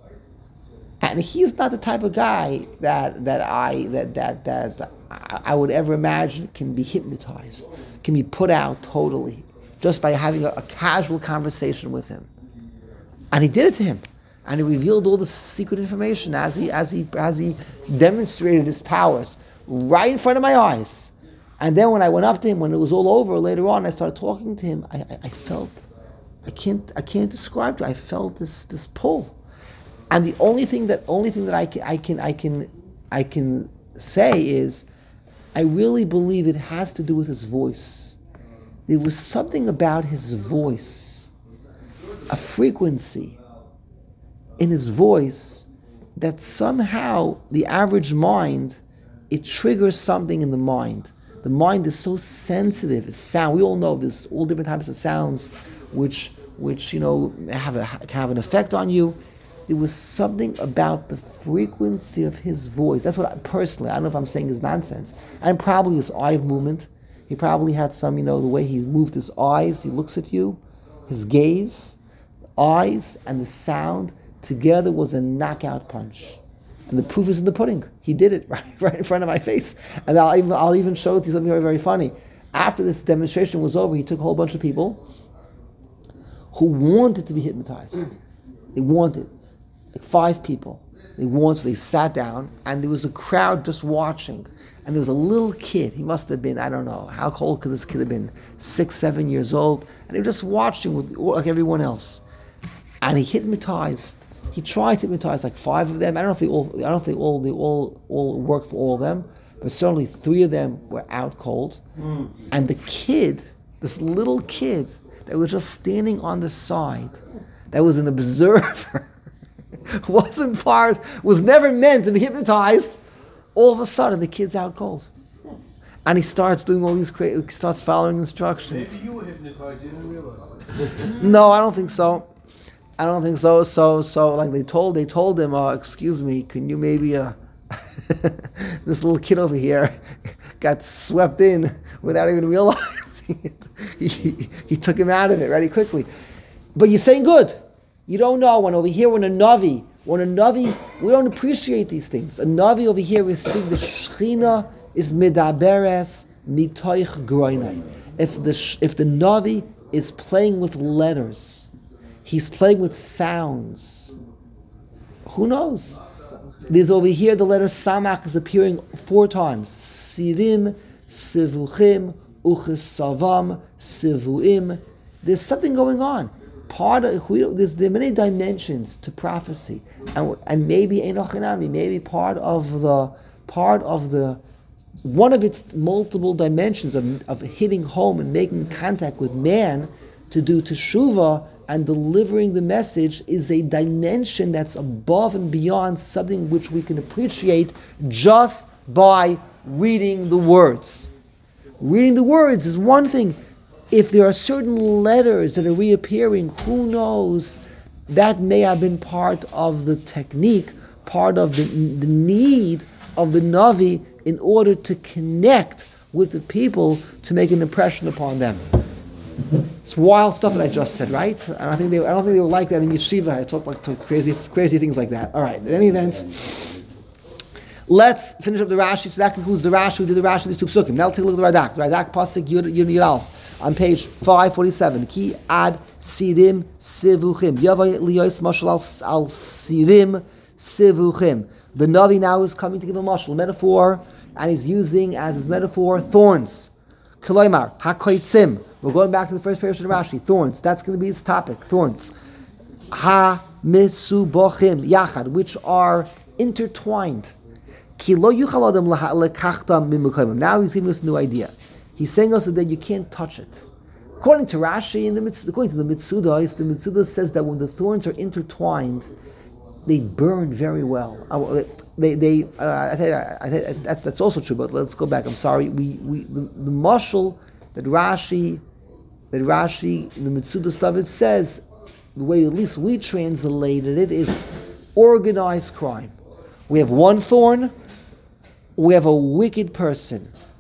And he's not the type of guy that that I that that that I would ever imagine can be hypnotized, can be put out totally, just by having a, a casual conversation with him. And he did it to him, and he revealed all the secret information as he as he as he demonstrated his powers right in front of my eyes. And then when I went up to him, when it was all over later on, I started talking to him. I, I, I felt, I can't I can't describe it. I felt this this pull. And the only thing that only thing that I can I can I can I can say is, I really believe it has to do with his voice. There was something about his voice, a frequency in his voice that somehow the average mind, it triggers something in the mind. The mind is so sensitive. It's sound. We all know there's all different types of sounds, which which you know have a can have an effect on you. There was something about the frequency of his voice. That's what I, personally, I don't know if I'm saying is nonsense. And probably his eye movement. He probably had some, you know, the way he moved his eyes. He looks at you, his gaze, eyes, and the sound together was a knockout punch. And the proof is in the pudding. He did it right, right in front of my face. And I'll even, I'll even show it to you something very, very funny. After this demonstration was over, he took a whole bunch of people who wanted to be hypnotized. They wanted. Like five people. They wanted, so they sat down, and there was a crowd just watching. And there was a little kid. He must have been, I don't know, how old could this kid have been? Six, seven years old. And they were just watching with like everyone else. And he hypnotized. He tried to hypnotize like five of them. I don't know if they all. I don't know if they all. They all all worked for all of them, but certainly three of them were out cold. Mm. And the kid, this little kid, that was just standing on the side, that was an observer, wasn't part, was never meant to be hypnotized. All of a sudden, the kid's out cold, and he starts doing all these. Cra- he starts following instructions. Maybe you were hypnotized. You didn't realize. No, I don't think so. I don't think so. So, so like they told, they told him, uh, "Excuse me, can you maybe uh, this little kid over here got swept in without even realizing it. He, he took him out of it very quickly." But you're saying good. You don't know when over here when a Navi, when a Navi, we don't appreciate these things. A Navi over here is speaking. The Shechina is midaberes mitoich groinai. If the if the Navi is playing with letters, he's playing with sounds. Who knows? There's over here the letter Samach is appearing four times. Sirim, Sivuchim, Uchesavam, Sivuim. There's something going on. Part of we, there's there are many dimensions to prophecy, and and maybe Enochinami, maybe part of the part of the one of its multiple dimensions of of hitting home and making contact with man to do teshuvah and delivering the message is a dimension that's above and beyond something which we can appreciate just by reading the words. Reading the words is one thing. If there are certain letters that are reappearing, who knows? That may have been part of the technique, part of the, the need of the Navi in order to connect with the people to make an impression upon them. It's wild stuff that I just said, right? I don't think they, I don't think they would like that in yeshiva. I talk like talk crazy, crazy things like that. All right. In any event, let's finish up the Rashi. So that concludes the Rashi. We did the Rashi, these two psukim. Now let's take a look at the Radak. The Radak pasuk Yud Yud Yud on page five forty-seven. Ki ad sirim sivuchim. Yavai liyos mashal al sirim sivuchim. The Navi now is coming to give a mashal, a metaphor, and he's using as his metaphor thorns. Koloimar hakoitzim. We're going back to the first page of the Rashi. Thorns. That's going to be its topic. Thorns. Ha misubochim yachad, which are intertwined. Ki lo yuchal adam lekachtam mimukayim. Now he's giving us a new idea. He's saying also that you can't touch it. According to Rashi, in the according to the Mitsudas, the Mitsudas says that when the thorns are intertwined, they burn very well. They, they. Uh, I think, I think that, that's also true. But let's go back. I'm sorry. We, we, the, the mashal that Rashi, that Rashi, the Mitsudas David says, the way at least we translated it is organized crime. We have one thorn. We have a wicked person.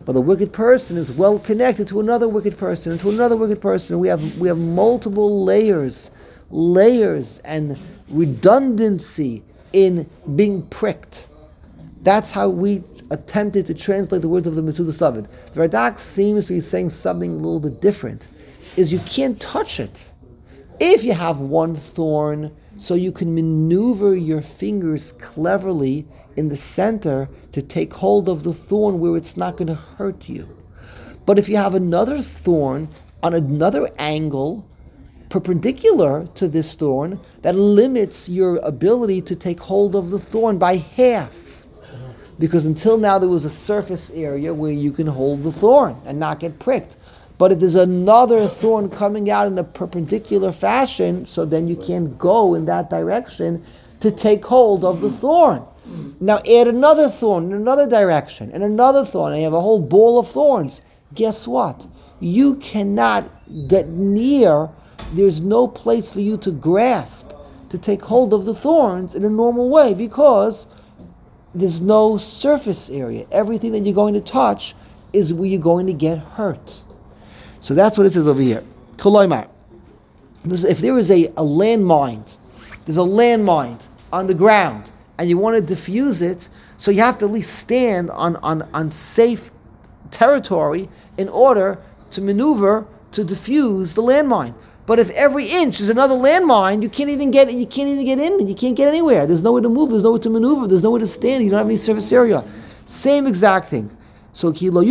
But the wicked person is well connected to another wicked person and to another wicked person. We have we have multiple layers, layers and redundancy in being pricked. That's how we attempted to translate the words of the Metzudas Savid. The Radak seems to be saying something a little bit different. Is you can't touch it. If you have one thorn, so you can maneuver your fingers cleverly in the center to take hold of the thorn where it's not going to hurt you. But if you have another thorn on another angle, perpendicular to this thorn, that limits your ability to take hold of the thorn by half. Because until now there was a surface area where you can hold the thorn and not get pricked. But if there's another thorn coming out in a perpendicular fashion, so then you can't go in that direction to take hold of the thorn. Now add another thorn in another direction, and another thorn, and you have a whole ball of thorns. Guess what? You cannot get near, there's no place for you to grasp, to take hold of the thorns in a normal way, because there's no surface area. Everything that you're going to touch is where you're going to get hurt. So that's what it says over here. Koloimar. If there is a, a landmine, there's a landmine on the ground, and you want to diffuse it, so you have to at least stand on, on, on safe territory in order to maneuver to diffuse the landmine. But if every inch is another landmine, you can't even get you can't even get in, you can't get anywhere. There's nowhere to move, there's nowhere to maneuver, there's nowhere to stand, you don't have any surface area. Same exact thing. So if you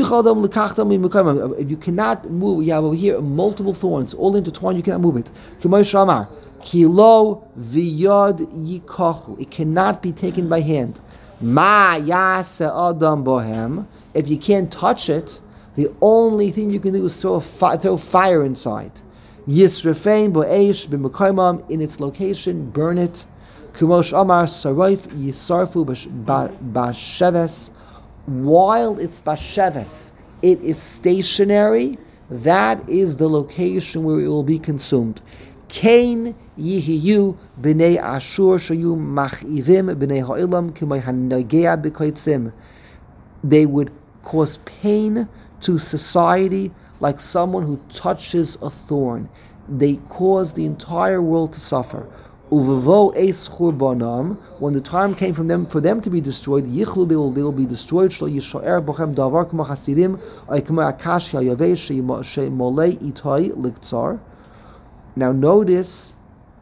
cannot move, you have over here multiple thorns, all intertwined, you cannot move it. It cannot be taken by hand. If you can't touch it, the only thing you can do is throw, a fi- throw fire inside. Yisrefein bo'esh b'mekayimam, in its location, burn it. Kumosh Amar Saroif Yisarfu Basheves. While it's Basheves, it is stationary. That is the location where it will be consumed. Kain Yihiyu b'nei Ashur shayu machivim b'nei ha'ilam k'may hanagea b'koitzim. They would cause pain to society like someone who touches a thorn. They cause the entire world to suffer. Uvevo eis churbanam, when the time came from them for them to be destroyed, yichlu, they will, they will be destroyed. Shlo yishoer bochem davar k'mo chasidim ay k'mo akash yavesh she'molei itay liktzar. Now notice,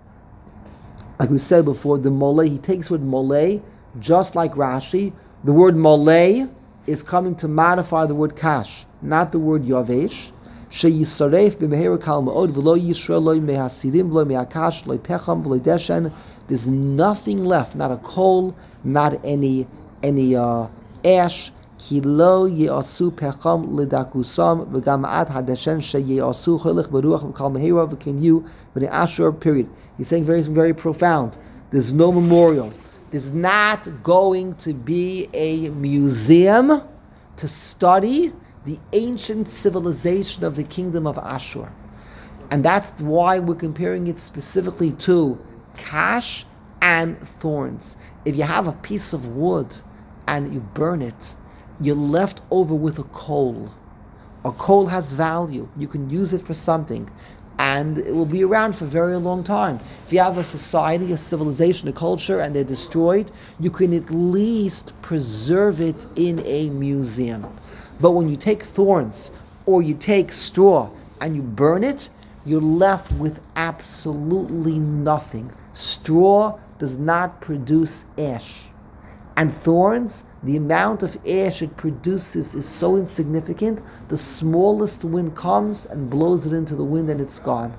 like we said before, the molei, he takes the word molei, just like Rashi. The word molei is coming to modify the word kash, not the word yavesh. Sheyisaref b'meher kal ma'od v'lo yisrael lo mehasidim v'lo me'akash lo pecham v'lo deshen. There's nothing left, not a coal, not any any uh, ash. Ki lo ye'asu pecham l'dakusam v'gam at hadeshen sheye'asu cholich beruach v'kal mehera v'kenyu v'nei ashur. Period. He's saying very very profound. There's no memorial. There's not going to be a museum to study the ancient civilization of the kingdom of Ashur. And that's why we're comparing it specifically to cash and thorns. If you have a piece of wood and you burn it, you're left over with a coal. A coal has value. You can use it for something, and it will be around for a very long time. If you have a society, a civilization, a culture, and they're destroyed, you can at least preserve it in a museum. But when you take thorns or you take straw and you burn it, you're left with absolutely nothing. Straw does not produce ash. And thorns, the amount of ash it produces is so insignificant, the smallest wind comes and blows it into the wind and it's gone.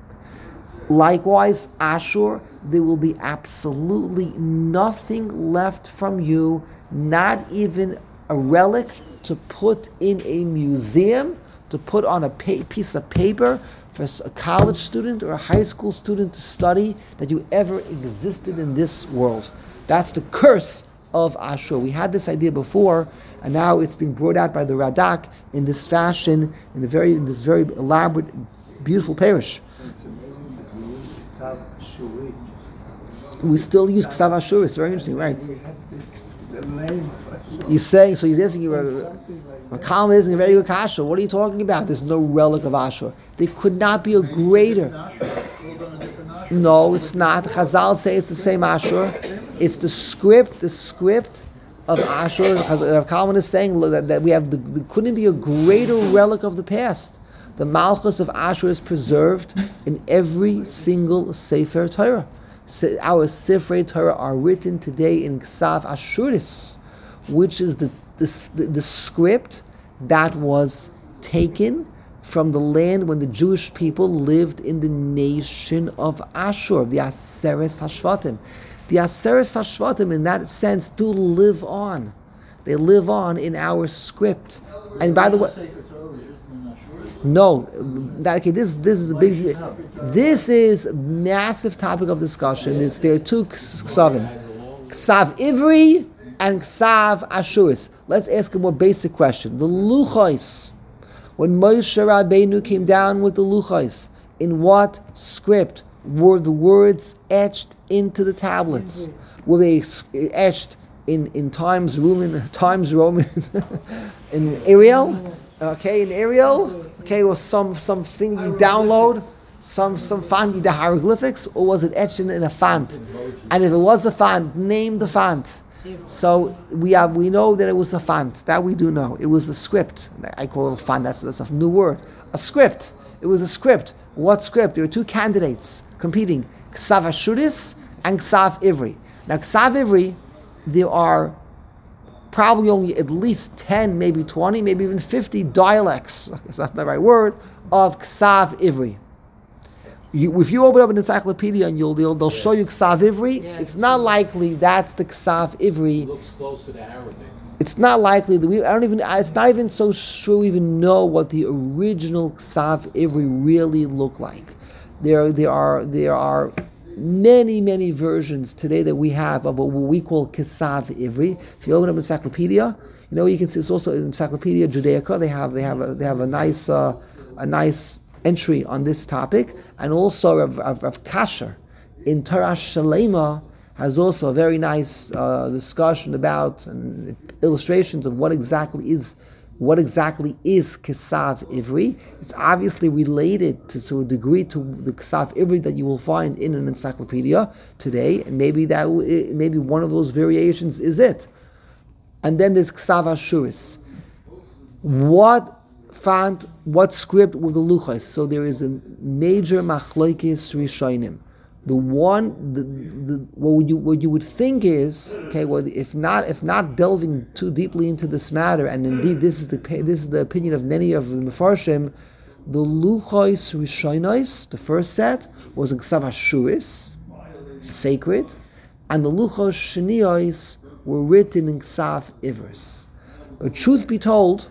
Likewise, Ashur, there will be absolutely nothing left from you, not even a relic to put in a museum, to put on a pa- piece of paper for a college student or a high school student to study that you ever existed in this world. That's the curse of Ashur. We had this idea before, and now it's being brought out by the Radak in this fashion, in, the very, in this very elaborate, beautiful parish. It's amazing that we use Ktav Ashuri. We still use Ktav Ashur. It's very interesting, right? We have the, the name of Ashur. He's saying, so he's asking you, It's uh, something like Rav Kalman is a very good kasha. What are you talking about? There's no relic of Ashur. There could not be a greater. No, it's not. Chazal say it's the same Ashur. It's the script, the script of Ashur. Rav Kalman is saying that, that we have the, there couldn't be a greater relic of the past. The Malchus of Ashur is preserved in every single Sefer Torah. Our Sefer Torah are written today in Ksav Ashuris, which is the, the, the, the script that was taken from the land when the Jewish people lived in the nation of Ashur, the Aseres Hashvatim. The Aseres Hashvatim, in that sense, do live on. They live on in our script. And by the way, no, that, okay, this this is a big. This is a massive topic of discussion. It's, there are two ksavim, Ksav Ivri and Ksav Ashuris. Let's ask a more basic question. The Luchos, when Moshe Rabbeinu came down with the Luchos, in what script were the words etched into the tablets? Were they etched in, in Times Roman, Times Roman, in Arial? Okay, in Arial? Okay, or some something you download, some some font, the hieroglyphics, or was it etched in, in a font? And if it was the font, name the font. So we have we know that it was a font. That we do know. It was a script. I call it a font. That's that's a new word. A script. It was a script. What script? There were two candidates competing: Ksav Ashuris and Ksav Ivri. Now Ksav Ivri, there are probably only at least ten, maybe twenty, maybe even fifty dialects, that's not the right word, of Ksav Ivri. You, if you open up an encyclopedia and you'll, they'll, they'll show you Ksav Ivri, yeah. It's not likely that's the Ksav Ivri. It looks closer to Arabic. It's not likely that we, I don't even, it's not even so sure we even know what the original Ksav Ivri really looked like. There, there are, there are many, many versions today that we have of what we call Ksav Ivri. If you open up an encyclopedia, you know you can see it's also in Encyclopedia Judaica. They have they have a, they have a nice uh, a nice entry on this topic, and also of of, of Kasher in Torah Shalema has also a very nice uh, discussion about and illustrations of what exactly is. What exactly is Ksav Ivri? It's obviously related to, to a degree to the Ksav Ivri that you will find in an encyclopedia today, and maybe that maybe one of those variations is it. And then there's Ksav Ashuris. What font, what script were the Luchos? So there is a major machlokes rishonim. The one, the, the what you what you would think is okay. Well, if not if not delving too deeply into this matter, and indeed this is the this is the opinion of many of the Mefarshim, the Luchos Rishonos, the first set was in Ksav Ashuris, sacred, and the Luchos Shniyos were written in Ksav Ivris. But truth be told,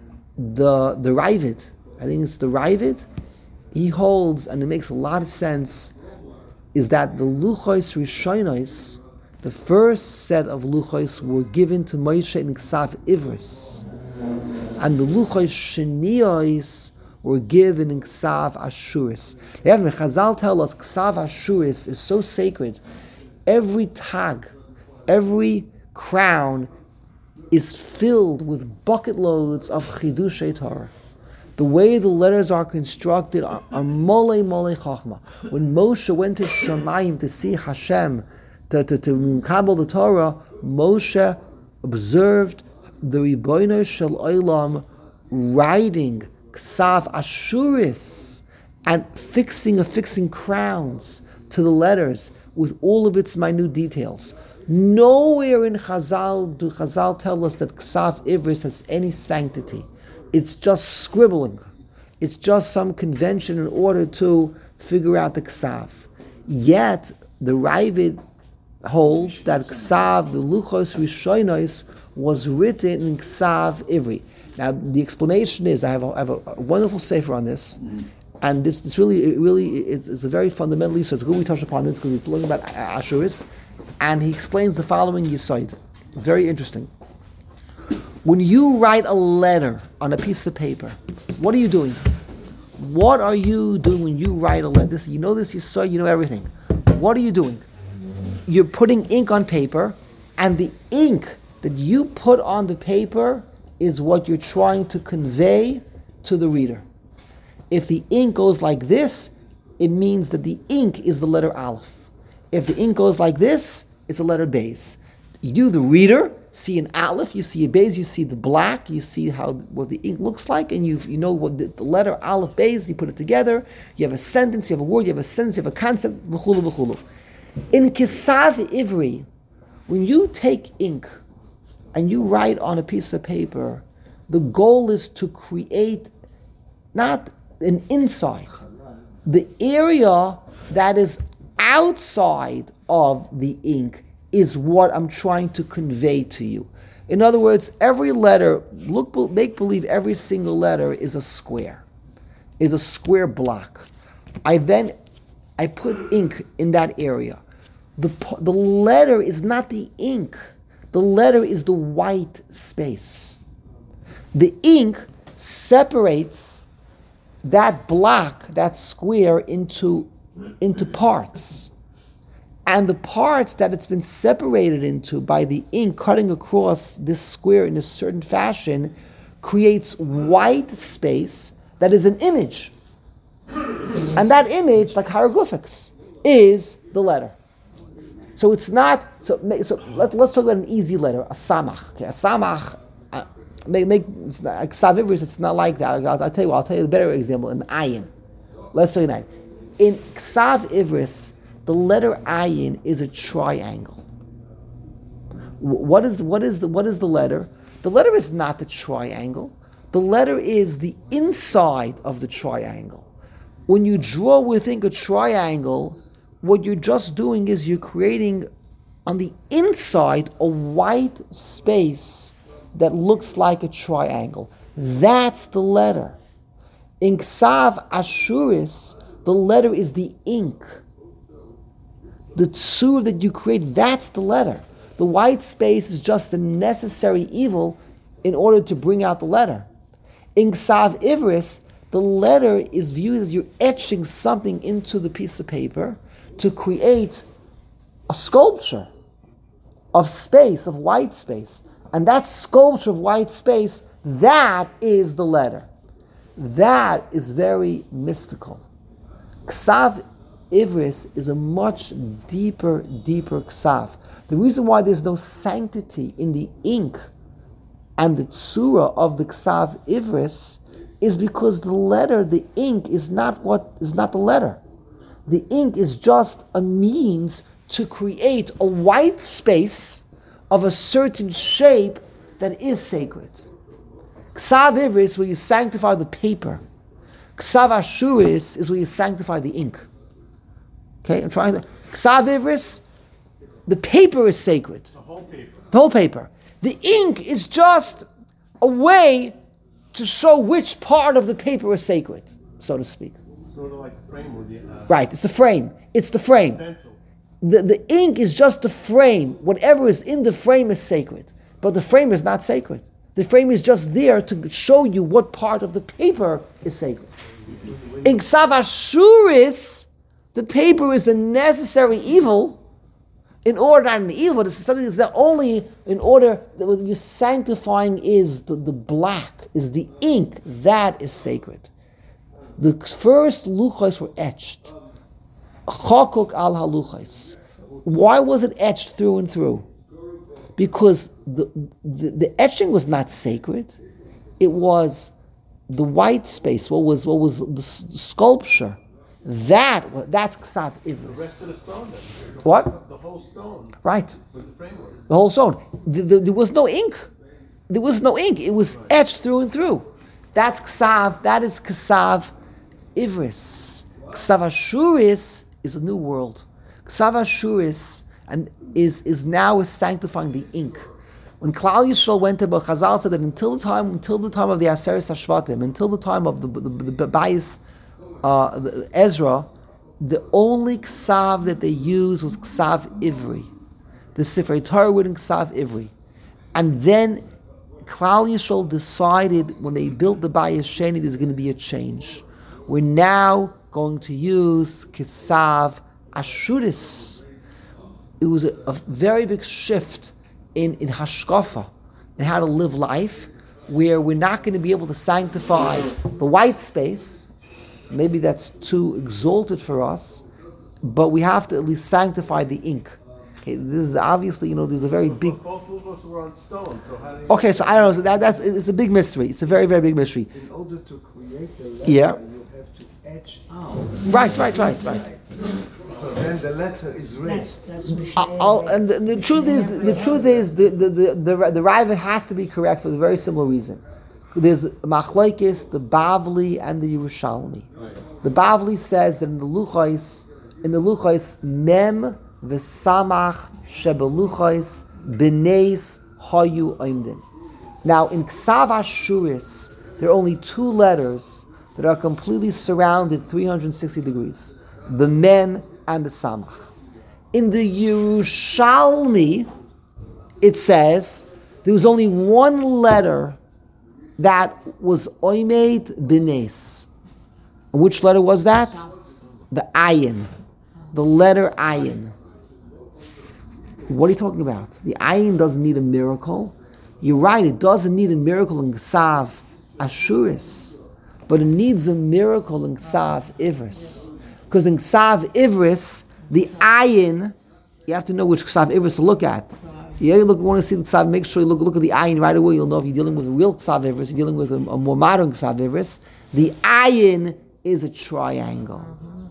the the Ravid, I think it's the Ravid, he holds, and it makes a lot of sense, is that the Luchos Rishonos, the first set of Luchos, were given to Moshe in Ksav Ivris, and the Luchos Shniyos were given in Ksav Ashuris. Yeah, Chazal tell us Ksav Ashuris is so sacred. Every tag, every crown is filled with bucket loads of Chidushei Torah. The way the letters are constructed are, are mole mole chachma. When Moshe went to Shemayim to see Hashem, to to to kabel the Torah, Moshe observed the Ribono Shel Olam writing Ksav Ashuris and fixing affixing crowns to the letters with all of its minute details. Nowhere in Chazal do Chazal tell us that Ksav Ivris has any sanctity. It's just scribbling. It's just some convention in order to figure out the Ksav. Yet, the Ravid holds that Ksav, the Luchos Rishonos, was written in Ksav Ivri. Now, the explanation is, I have a, I have a, a wonderful sefer on this, mm-hmm. and this, this really, it really, it's, it's a very fundamental, so it's good we touch upon this, because we're talking about Ashuris, and he explains the following Yisoid. It's very interesting. When you write a letter on a piece of paper, what are you doing? What are you doing when you write a letter? This, you know this, you saw, you know everything. What are you doing? You're putting ink on paper, and the ink that you put on the paper is what you're trying to convey to the reader. If the ink goes like this, it means that the ink is the letter Aleph. If the ink goes like this, it's a letter Beis. You, the reader, see an Aleph, you see a Beis, you see the black, you see how what the ink looks like, and you you know what the, the letter Aleph Beis, you put it together, you have a sentence, you have a word, you have a sentence, you have a concept, v'chulu v'chulu. In Kesav Ivri, when you take ink and you write on a piece of paper, the goal is to create not an inside, the area that is outside of the ink is what I'm trying to convey to you. In other words, every letter, look, make believe every single letter is a square, is a square block. I then, I put ink in that area. The, the letter is not the ink. The letter is the white space. The ink separates that block, that square, into, into parts. And the parts that it's been separated into by the ink cutting across this square in a certain fashion creates white space that is an image. And that image, like hieroglyphics, is the letter. So it's not, so, so let, let's talk about an easy letter, a samach. Okay, a samach, uh, make, make, it's not, like Ksav Ivris, it's not like that. I'll, I'll tell you, I'll tell you the better example, an ayin. Let's tell you that. In Ksav Ivris, the letter ayin is a triangle. What is what is the what is the letter? The letter is not the triangle. The letter is the inside of the triangle. When you draw within a triangle, what you're just doing is you're creating on the inside a white space that looks like a triangle. That's the letter. In Ksav Ashuris, the letter is the ink. The tsur that you create, that's the letter. The white space is just a necessary evil in order to bring out the letter. In Ksav Ivris, the letter is viewed as you're etching something into the piece of paper to create a sculpture of space, of white space. And that sculpture of white space, that is the letter. That is very mystical. Ksav Ivris is a much deeper, deeper ksav. The reason why there's no sanctity in the ink and the tsura of the ksav Ivris is because the letter, the ink, is not what is not the letter. The ink is just a means to create a white space of a certain shape that is sacred. Ksav Ivris, where you sanctify the paper. Ksav Ashuris is where you sanctify the ink. Okay, I'm trying to. Ksav Ivris, the paper is sacred. The whole paper. The whole paper. The ink is just a way to show which part of the paper is sacred, so to speak. Sort of like a frame with the. Uh, Right, it's the frame. It's the frame. stencil. The, the ink is just the frame. Whatever is in the frame is sacred. But the frame is not sacred. The frame is just there to show you what part of the paper is sacred. In Ksav Ashuris, the paper is a necessary evil in order, not an evil, but it's something that's not only in order that what you're sanctifying is the, the black, is the ink, that is sacred. The first luchos were etched. Chakuk al haluchos. Why was it etched through and through? Because the, the, the etching was not sacred. It was the white space, what was what was the sculpture. That that's Ksav Ivris. The rest of the stone then. What? The whole stone. Right. With the framework. The whole stone. The, the, there was no ink. There was no ink. It was etched through and through. That's Ksav. That is Ksav Ivris. Ksav Ashuris is a new world. Ksav Ashuris and is is now is sanctifying the ink. When Klal Yisrael went to Chazal said that until the time until the time of the Aseret Hashvatim, until the time of the the, the, the Bayis, uh, the, Ezra, the only Ksav that they used was Ksav Ivri. The Sifrei Torah written Ksav Ivri. And then Klal Yisrael decided when they built the Bayis Sheni there's going to be a change. We're now going to use Ksav Ashuris. It was a, a very big shift in, in hashkafa, in how to live life, where we're not going to be able to sanctify the white space. Maybe that's too exalted for us, but we have to at least sanctify the ink. Okay, this is obviously, you know, there's a very big. Both logos were on stone, so how do you? Okay, so I don't know. So that, that's it's a big mystery. It's a very, very big mystery. In order to create the letter, Yeah. you have to etch out. Right, right, right, right. So then the letter is That's, raised. that's Mishneh I'll, I'll- and the, the truth is, the, the truth is, the the the the, the Ravid has to be correct for the very similar reason. There's Machlokes, the Bavli, and the Yerushalmi. The Bavli says that in the Luchos, in the Luchos, Mem v'Samach shebeluchos b'neis hayu oimdim. Now in Ksav Ashuris, there are only two letters that are completely surrounded three hundred sixty degrees: the Mem and the Samach. In the Yerushalmi, it says there was only one letter that was oimed b'neis. Which letter was that? The ayin. The letter ayin. What are you talking about? The ayin doesn't need a miracle. You're right, it doesn't need a miracle in Ksav Ashuris, but it needs a miracle in Ksav Ivris. Because in Ksav Ivris, the ayin, you have to know which Ksav Ivris to look at. You ever look, want to see the Ksav, make sure you look, look at the ayin right away. You'll know if you're dealing with a real Ksav Ivris, you're dealing with a, a more modern Ksav Ivris. The ayin is a triangle.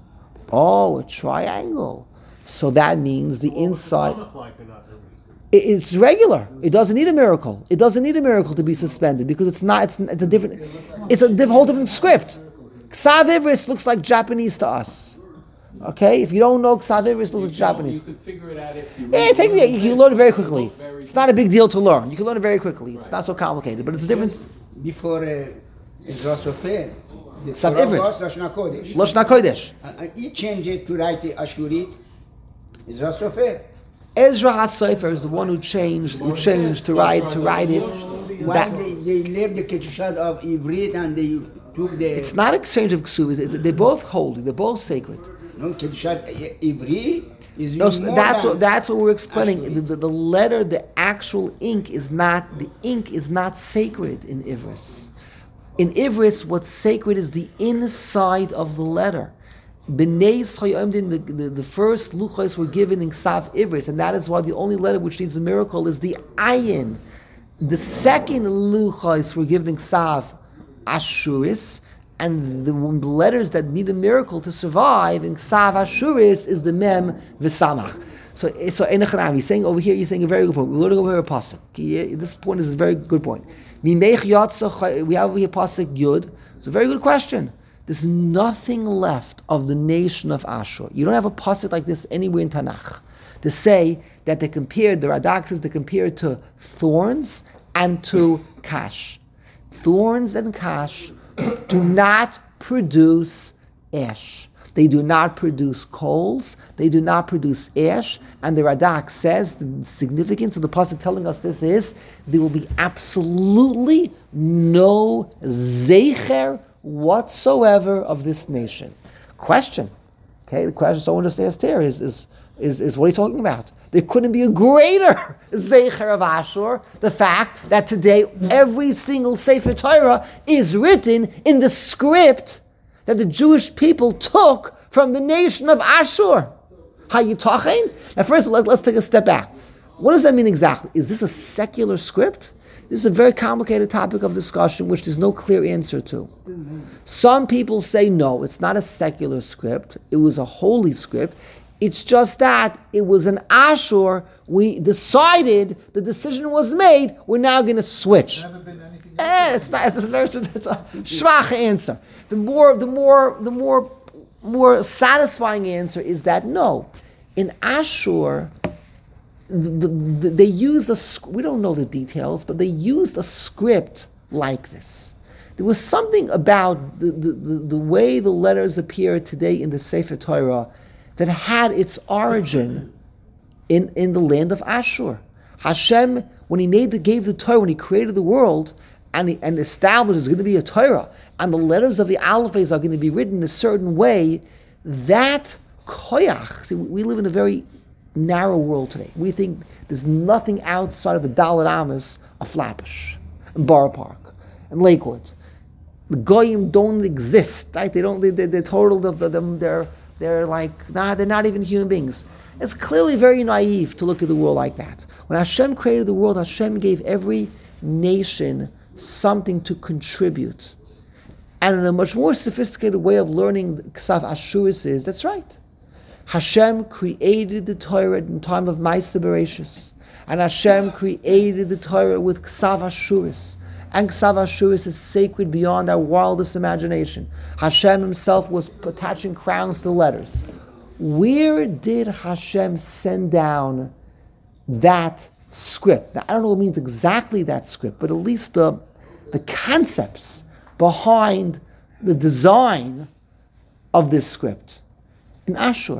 Oh, a triangle. So that means the inside. Stomach like or not everything. It- It's regular. It doesn't need a miracle. It doesn't need a miracle to be suspended because it's not. It's, it's a different. It's a diff, whole different script. Ksav Ivris looks like Japanese to us. Okay, if you don't know Ksav Ivris, looks like You Japanese. can figure it out if you. Yeah, read take, one yeah, you can learn it very quickly. Very It's not a big deal to learn. You can learn it very quickly. It's not so complicated, but it's a difference. Before uh, Ezra Sofer, the Ksav Torah Ivris. was Lashon HaKodesh. Lashon HaKodesh. And and he changed it to write the Ashurit, Ezra Sofer. Ezra HaSofer is the one who changed, who changed to write to write it. Why That- they, they left the Kedushat of Ivrit and they took the It's not exchange of ksuvas. It's- They're both holy. They're both sacred. no Kedushat Ivri is No, more that's than what that's what we're explaining. Ashurit. The, the, the letter, the actual ink is not the ink is not sacred in Ivris. In Ivris, what's sacred is the inside of the letter. B'nei Yisrael, the, the, the first luchos were given in Ksav Ivris, and that is why the only letter which needs a miracle is the ayin. The second luchos were given in Ksav Ashuris, and the letters that need a miracle to survive in Ksav Ashuris is the Mem v'Samach. So, so Enochanam, he's saying over here, he's saying a very good point. We're learning over here a pasuk. Okay, this point is a very good point. Mimech Yatzah, we have over here pasuk Yud. It's a very good question. There's nothing left of the nation of Ashur. You don't have a pasuk like this anywhere in Tanakh to say that they compared, the Radak says they compared to thorns and to kash. Thorns and kash do not produce ash. They do not produce coals. They do not produce ash. And the Radak says the significance of the pasuk telling us this is there will be absolutely no zecher whatsoever of this nation. Question. Okay, the question someone just asked here is, is, is, is what are you talking about? There couldn't be a greater Zecher of Ashur, the fact that today every single Sefer Torah is written in the script that the Jewish people took from the nation of Ashur. Hayitachen? Now first, let, let's take a step back. What does that mean exactly? Is this a secular script? This is a very complicated topic of discussion which there's no clear answer to. Some people say no, it's not a secular script. It was a holy script. It's just that it was an Ashur. We decided, the decision was made, we're now going to switch. Eh, it's not. It's a very. It's a schwach answer. The more, the more, the more, more satisfying answer is that no, in Ashur, the, the, the, they used a. sc- We don't know the details, but they used a script like this. There was something about the, the, the, the way the letters appear today in the Sefer Torah that had its origin in, in the land of Ashur. Hashem, when he made the, gave the Torah, when he created the world, and, he, and established there's going to be a Torah, and the letters of the alphabets are going to be written in a certain way, that koyach, see, we live in a very narrow world today. We think there's nothing outside of the Dalet Amos of Flapish. in Borough Park, in Lakewood. The Goyim don't exist, right? They don't. They, they, they're total. They're, they're they're like nah. They're not even human beings. It's clearly very naive to look at the world like that. When Hashem created the world, Hashem gave every nation something to contribute. And in a much more sophisticated way of learning Ksav Ashuris is, that's right. Hashem created the Torah in time of Ma'aseh Bereishis. And Hashem created the Torah with Ksav Ashuris. And Ksav Ashuris is sacred beyond our wildest imagination. Hashem himself was attaching crowns to the letters. Where did Hashem send down that script? Now, I don't know what it means exactly that script, but at least the, the concepts behind the design of this script in Ashur.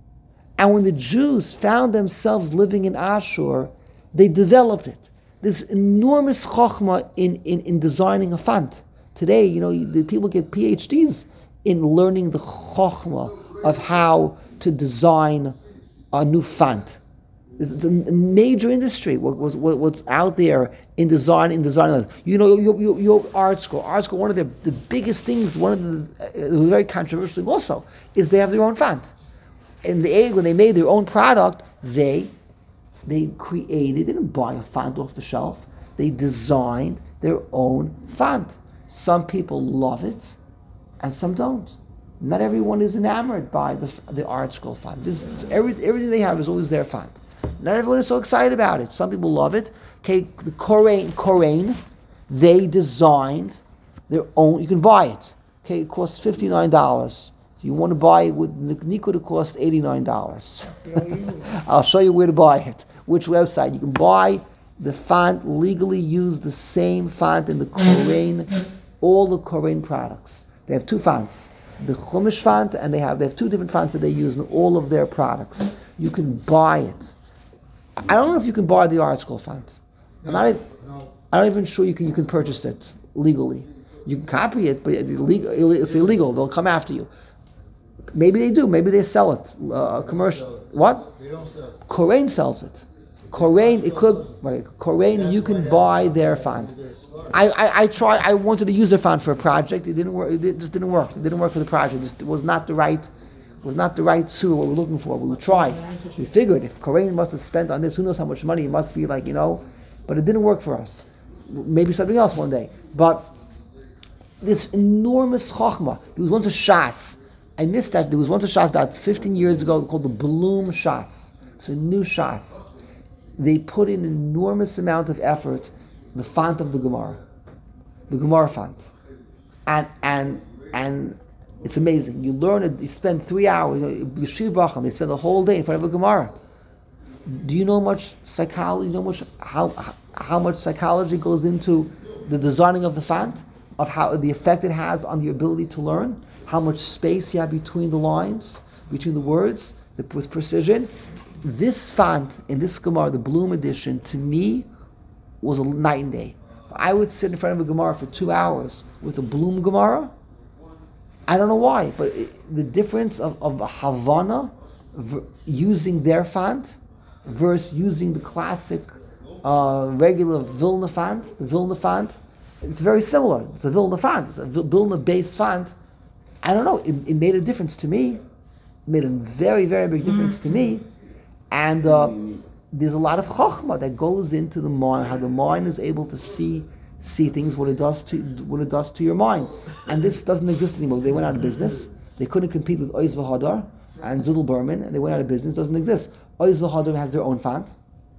And when the Jews found themselves living in Ashur, they developed it. This enormous chokhmah in, in, in designing a font. Today, you know, the people get P H Ds in learning the chokhmah of how to design a new font. It's a major industry. What, what, what's out there in design, in design. You know, your, your, your art school. Art school. One of the, the biggest things, one of the uh, very controversial thing also, is they have their own font. In the age when they made their own product, they they created, they didn't buy a font off the shelf. They designed their own font. Some people love it, and some don't. Not everyone is enamored by the the art school font. This every, everything they have is always their font. Not everyone is so excited about it. Some people love it. Okay, the Korean, Korean, they designed their own. You can buy it. Okay, it costs fifty-nine dollars. If you want to buy it with Nikud, it costs eighty-nine dollars. I'll show you where to buy it. Which website. You can buy the font, legally use the same font in the Korean, all the Korean products. They have two fonts. The Chumash font, and they have they have two different fonts that they use in all of their products. You can buy it. I don't know if you can buy the art school font. I'm not, I'm not even sure you can you can purchase it legally. You can copy it, but it's illegal. They'll come after you. Maybe they do. Maybe they sell it. Uh, commercial. What? They don't sell it. Korean sells it. Korean, it could. Right, Korean, you can buy their font. I, I, I tried. I wanted to use their font for a project. It didn't work. It just didn't work. It didn't work for the project. It, just, it was not the right. Was not the right suit what we're looking for. We tried. We figured if Korean must have spent on this, who knows how much money it must be like, you know. But it didn't work for us. Maybe something else one day. But this enormous chokhmah. There was once a shas. I missed that. There was once a shas about fifteen years ago called the Bloom Shas. It's a new shas. They put in an enormous amount of effort, the font of the Gemara. The Gemara font. And, and, and, it's amazing. You learn it, you spend three hours, Yeshiva Bracham, they spend the whole day in front of a Gemara. Do you know much psychology, you know much how how much psychology goes into the designing of the font, of how the effect it has on your ability to learn, how much space you have between the lines, between the words, the, with precision. This font in this Gemara, the Bloom edition, to me was a night and day. I would sit in front of a Gemara for two hours with a Bloom Gemara. I don't know why, but it, the difference of, of Havana v- using their font versus using the classic uh, regular Vilna font, the Vilna font, it's very similar. It's a Vilna font. It's a Vilna-based font. I don't know. It, it made a difference to me. It made a very, very big difference to me. And uh, there's a lot of chokhmah that goes into the mind, how the mind is able to see see things, what it does to what it does to your mind. And this doesn't exist anymore. They went out of business. They couldn't compete with Oiz V'Hadar and Zudel Berman, and they went out of business. It doesn't exist. Oiz V'Hadar has their own font.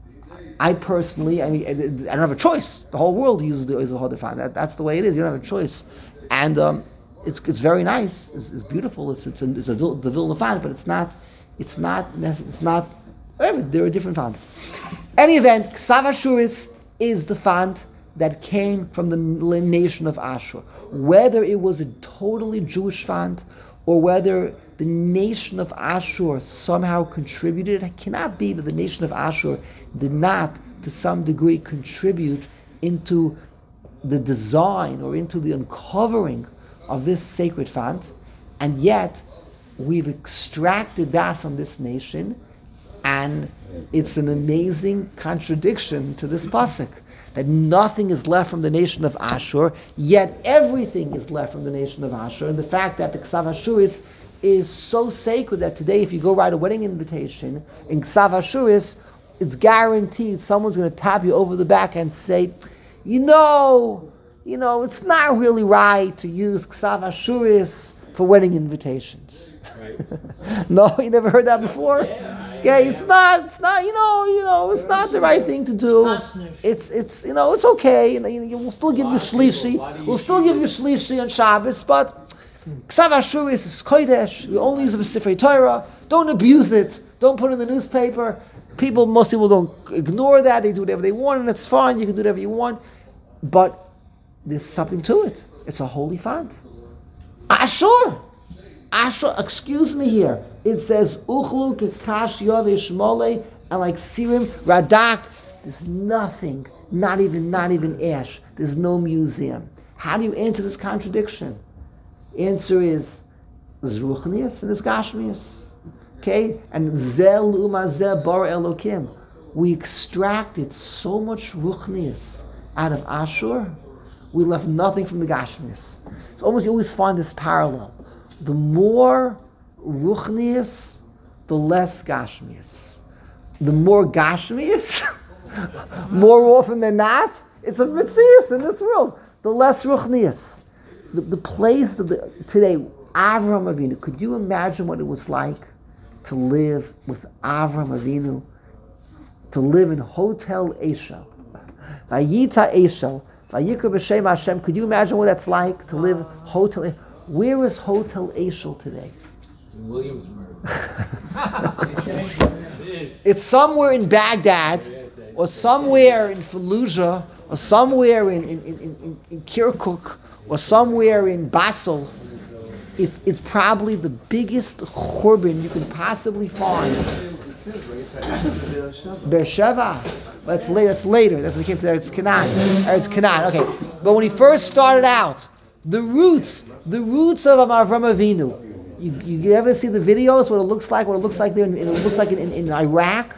I personally, I mean, I don't have a choice. The whole world uses the Oiz V'Hadar font. That, that's the way it is. You don't have a choice. And um, it's it's very nice. It's, it's beautiful. It's it's a, it's a the Vilna font, but it's not it's not it's not. There are different fonts. Any event, Ksav Ashuris is the font that came from the nation of Ashur. Whether it was a totally Jewish font or whether the nation of Ashur somehow contributed, it cannot be that the nation of Ashur did not, to some degree, contribute into the design or into the uncovering of this sacred font, and yet we've extracted that from this nation and It's an amazing contradiction to this pasuk, that nothing is left from the nation of Ashur, yet everything is left from the nation of Ashur. And the fact that the Ksav Ashuris is so sacred that today, if you go write a wedding invitation in Ksav Ashuris, it's guaranteed someone's going to tap you over the back and say, you know, you know, it's not really right to use Ksav Ashuris for wedding invitations. Right. No, you never heard that before? Yeah. Yeah, it's not, it's not, you know, you know, it's not the right thing to do. It's, it's, you know, it's okay. You know, you, we'll still give you shlishi. We'll still give you shlishi on Shabbos, but Ksav Ashuris is kodesh. We only use it for Sifrei Torah. Don't abuse it. Don't put it in the newspaper. People, most people don't ignore that. They do whatever they want, and it's fine. You can do whatever you want. But there's something to it. It's a holy font. Ashur. Ashur, excuse me here. It says, Uchlu kekash yovish mole, and like Sirim, Radak, there's nothing, not even, not even ash. There's no museum. How do you answer this contradiction? Answer is, there's Ruchnius and there's Gashmius. Okay? And Zel umazeh bar Elokim. We extracted so much Ruchnius out of Ashur, we left nothing from the Gashmius. So almost you always find this parallel. The more Ruchnius, the less Gashmius. The more Gashmius, more often than not, it's a Metzius in this world. The less Ruchnius. The, the place of the, today, Avram Avinu, could you imagine what it was like to live with Avram Avinu? To live in Hotel Eshel. Vayita Eshel. Vayikra b'Shem Hashem. Could you imagine what that's like to live Hotel? Where is Hotel Eshel today? In Williamsburg. It's somewhere in Baghdad, or somewhere in Fallujah, or somewhere in, in, in, in, in Kirkuk, or somewhere in Basel. It's, it's probably the biggest churban you could possibly find. Beersheva. That's later. That's later. That's when he came to Eretz Canaan. Eretz Canaan. Okay, but when he first started out, the roots, the roots of Avram Avinu. You, you ever see the videos? What it looks like? What it looks like there? In, it looks like in, in, in Iraq.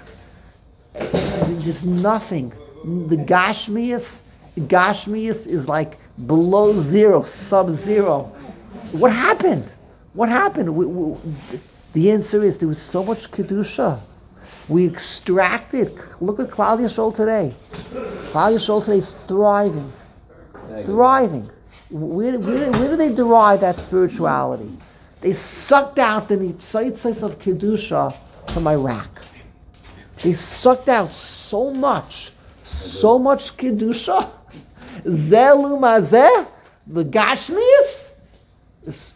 There's nothing. The Gashmius, Gashmius is like below zero, sub-zero. What happened? What happened? We, we, the answer is there was so much kedusha. We extracted. Look at Klal Yisrael today. Klal Yisrael today is thriving, thriving. Where, where, where do they derive that spirituality? They sucked out the nitzitzis of kedusha from Iraq. They sucked out so much, so much kedusha. Zelu mazeh, the Gashmius, is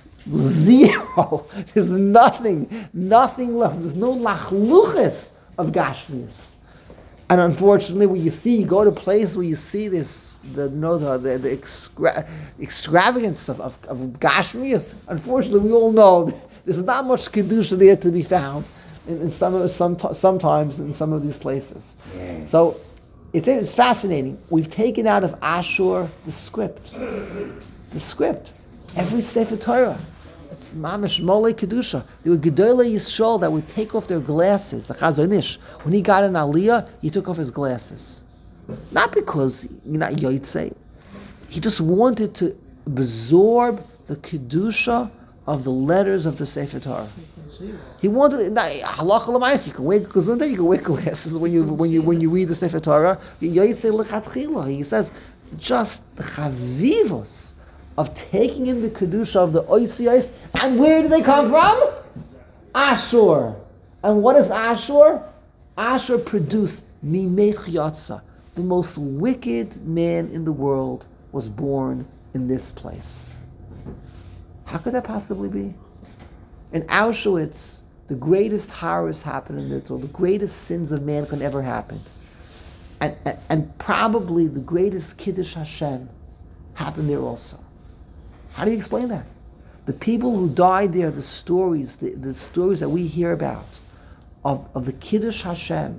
zero. There's nothing, nothing left. There's no lachluches of Gashmius. And unfortunately, when you see, you go to a place where you see this, the, you know, the, the, the extra, extravagance of, of, of Gashmius, unfortunately, we all know there's not much Kedusha there to be found in, in some, of, some sometimes in some of these places. Yeah. So it's, it's fascinating. We've taken out of Ashur the script. The script. Every Sefer Torah. It's mamish mole kedusha. There were gedolei Yisrael that would take off their glasses. The Chazon Ish, when he got an aliyah, he took off his glasses, not because you're not yotzei. He just wanted to absorb the kedusha of the letters of the Sefer Torah. He wanted it. Halacha l'mayis. You can wear gazunda. You can wear glasses when you when you when you read the Sefer Torah. Yotzei l'chatchila. He says just the chavivos of taking in the kedusha of the oisiyos, and where do they come from? Ashur. And what is Ashur? Ashur produced Mimech Yatsa. The most wicked man in the world was born in this place. How could that possibly be? In Auschwitz, the greatest horrors happened in it, or the greatest sins of man could ever happen. And, and, and probably the greatest Kiddush Hashem happened there also. How do you explain that? The people who died there, the stories, the, the stories that we hear about of, of the Kiddush Hashem,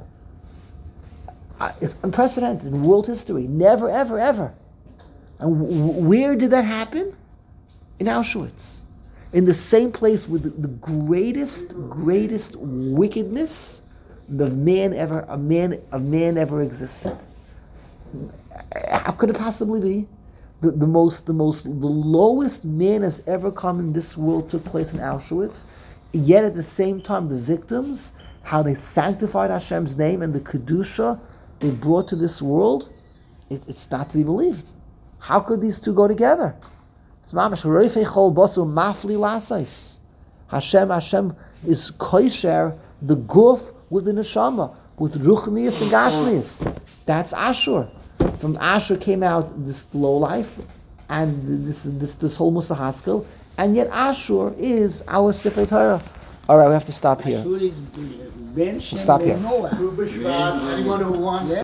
uh, it's unprecedented in world history. Never, ever, ever. And w- where did that happen? In Auschwitz. In the same place with the, the greatest, greatest wickedness of man ever a man of man ever existed. How could it possibly be? The, the most the most the lowest man has ever come in this world took place in Auschwitz. Yet at the same time, the victims, how they sanctified Hashem's name and the kedusha they brought to this world, it, it's not to be believed. How could these two go together? It's mamash roifei chol basu mafli lasais. Hashem Hashem is koisher the guf with the neshama, with ruchnius and gashmius. That's Ashur. From Ashur came out this low life, and this this this whole Musa Haskell, and yet Ashur is our Sefer Torah. All right, we have to stop here. Ashur is Ben Shem stop here. Noah. Anyone who wants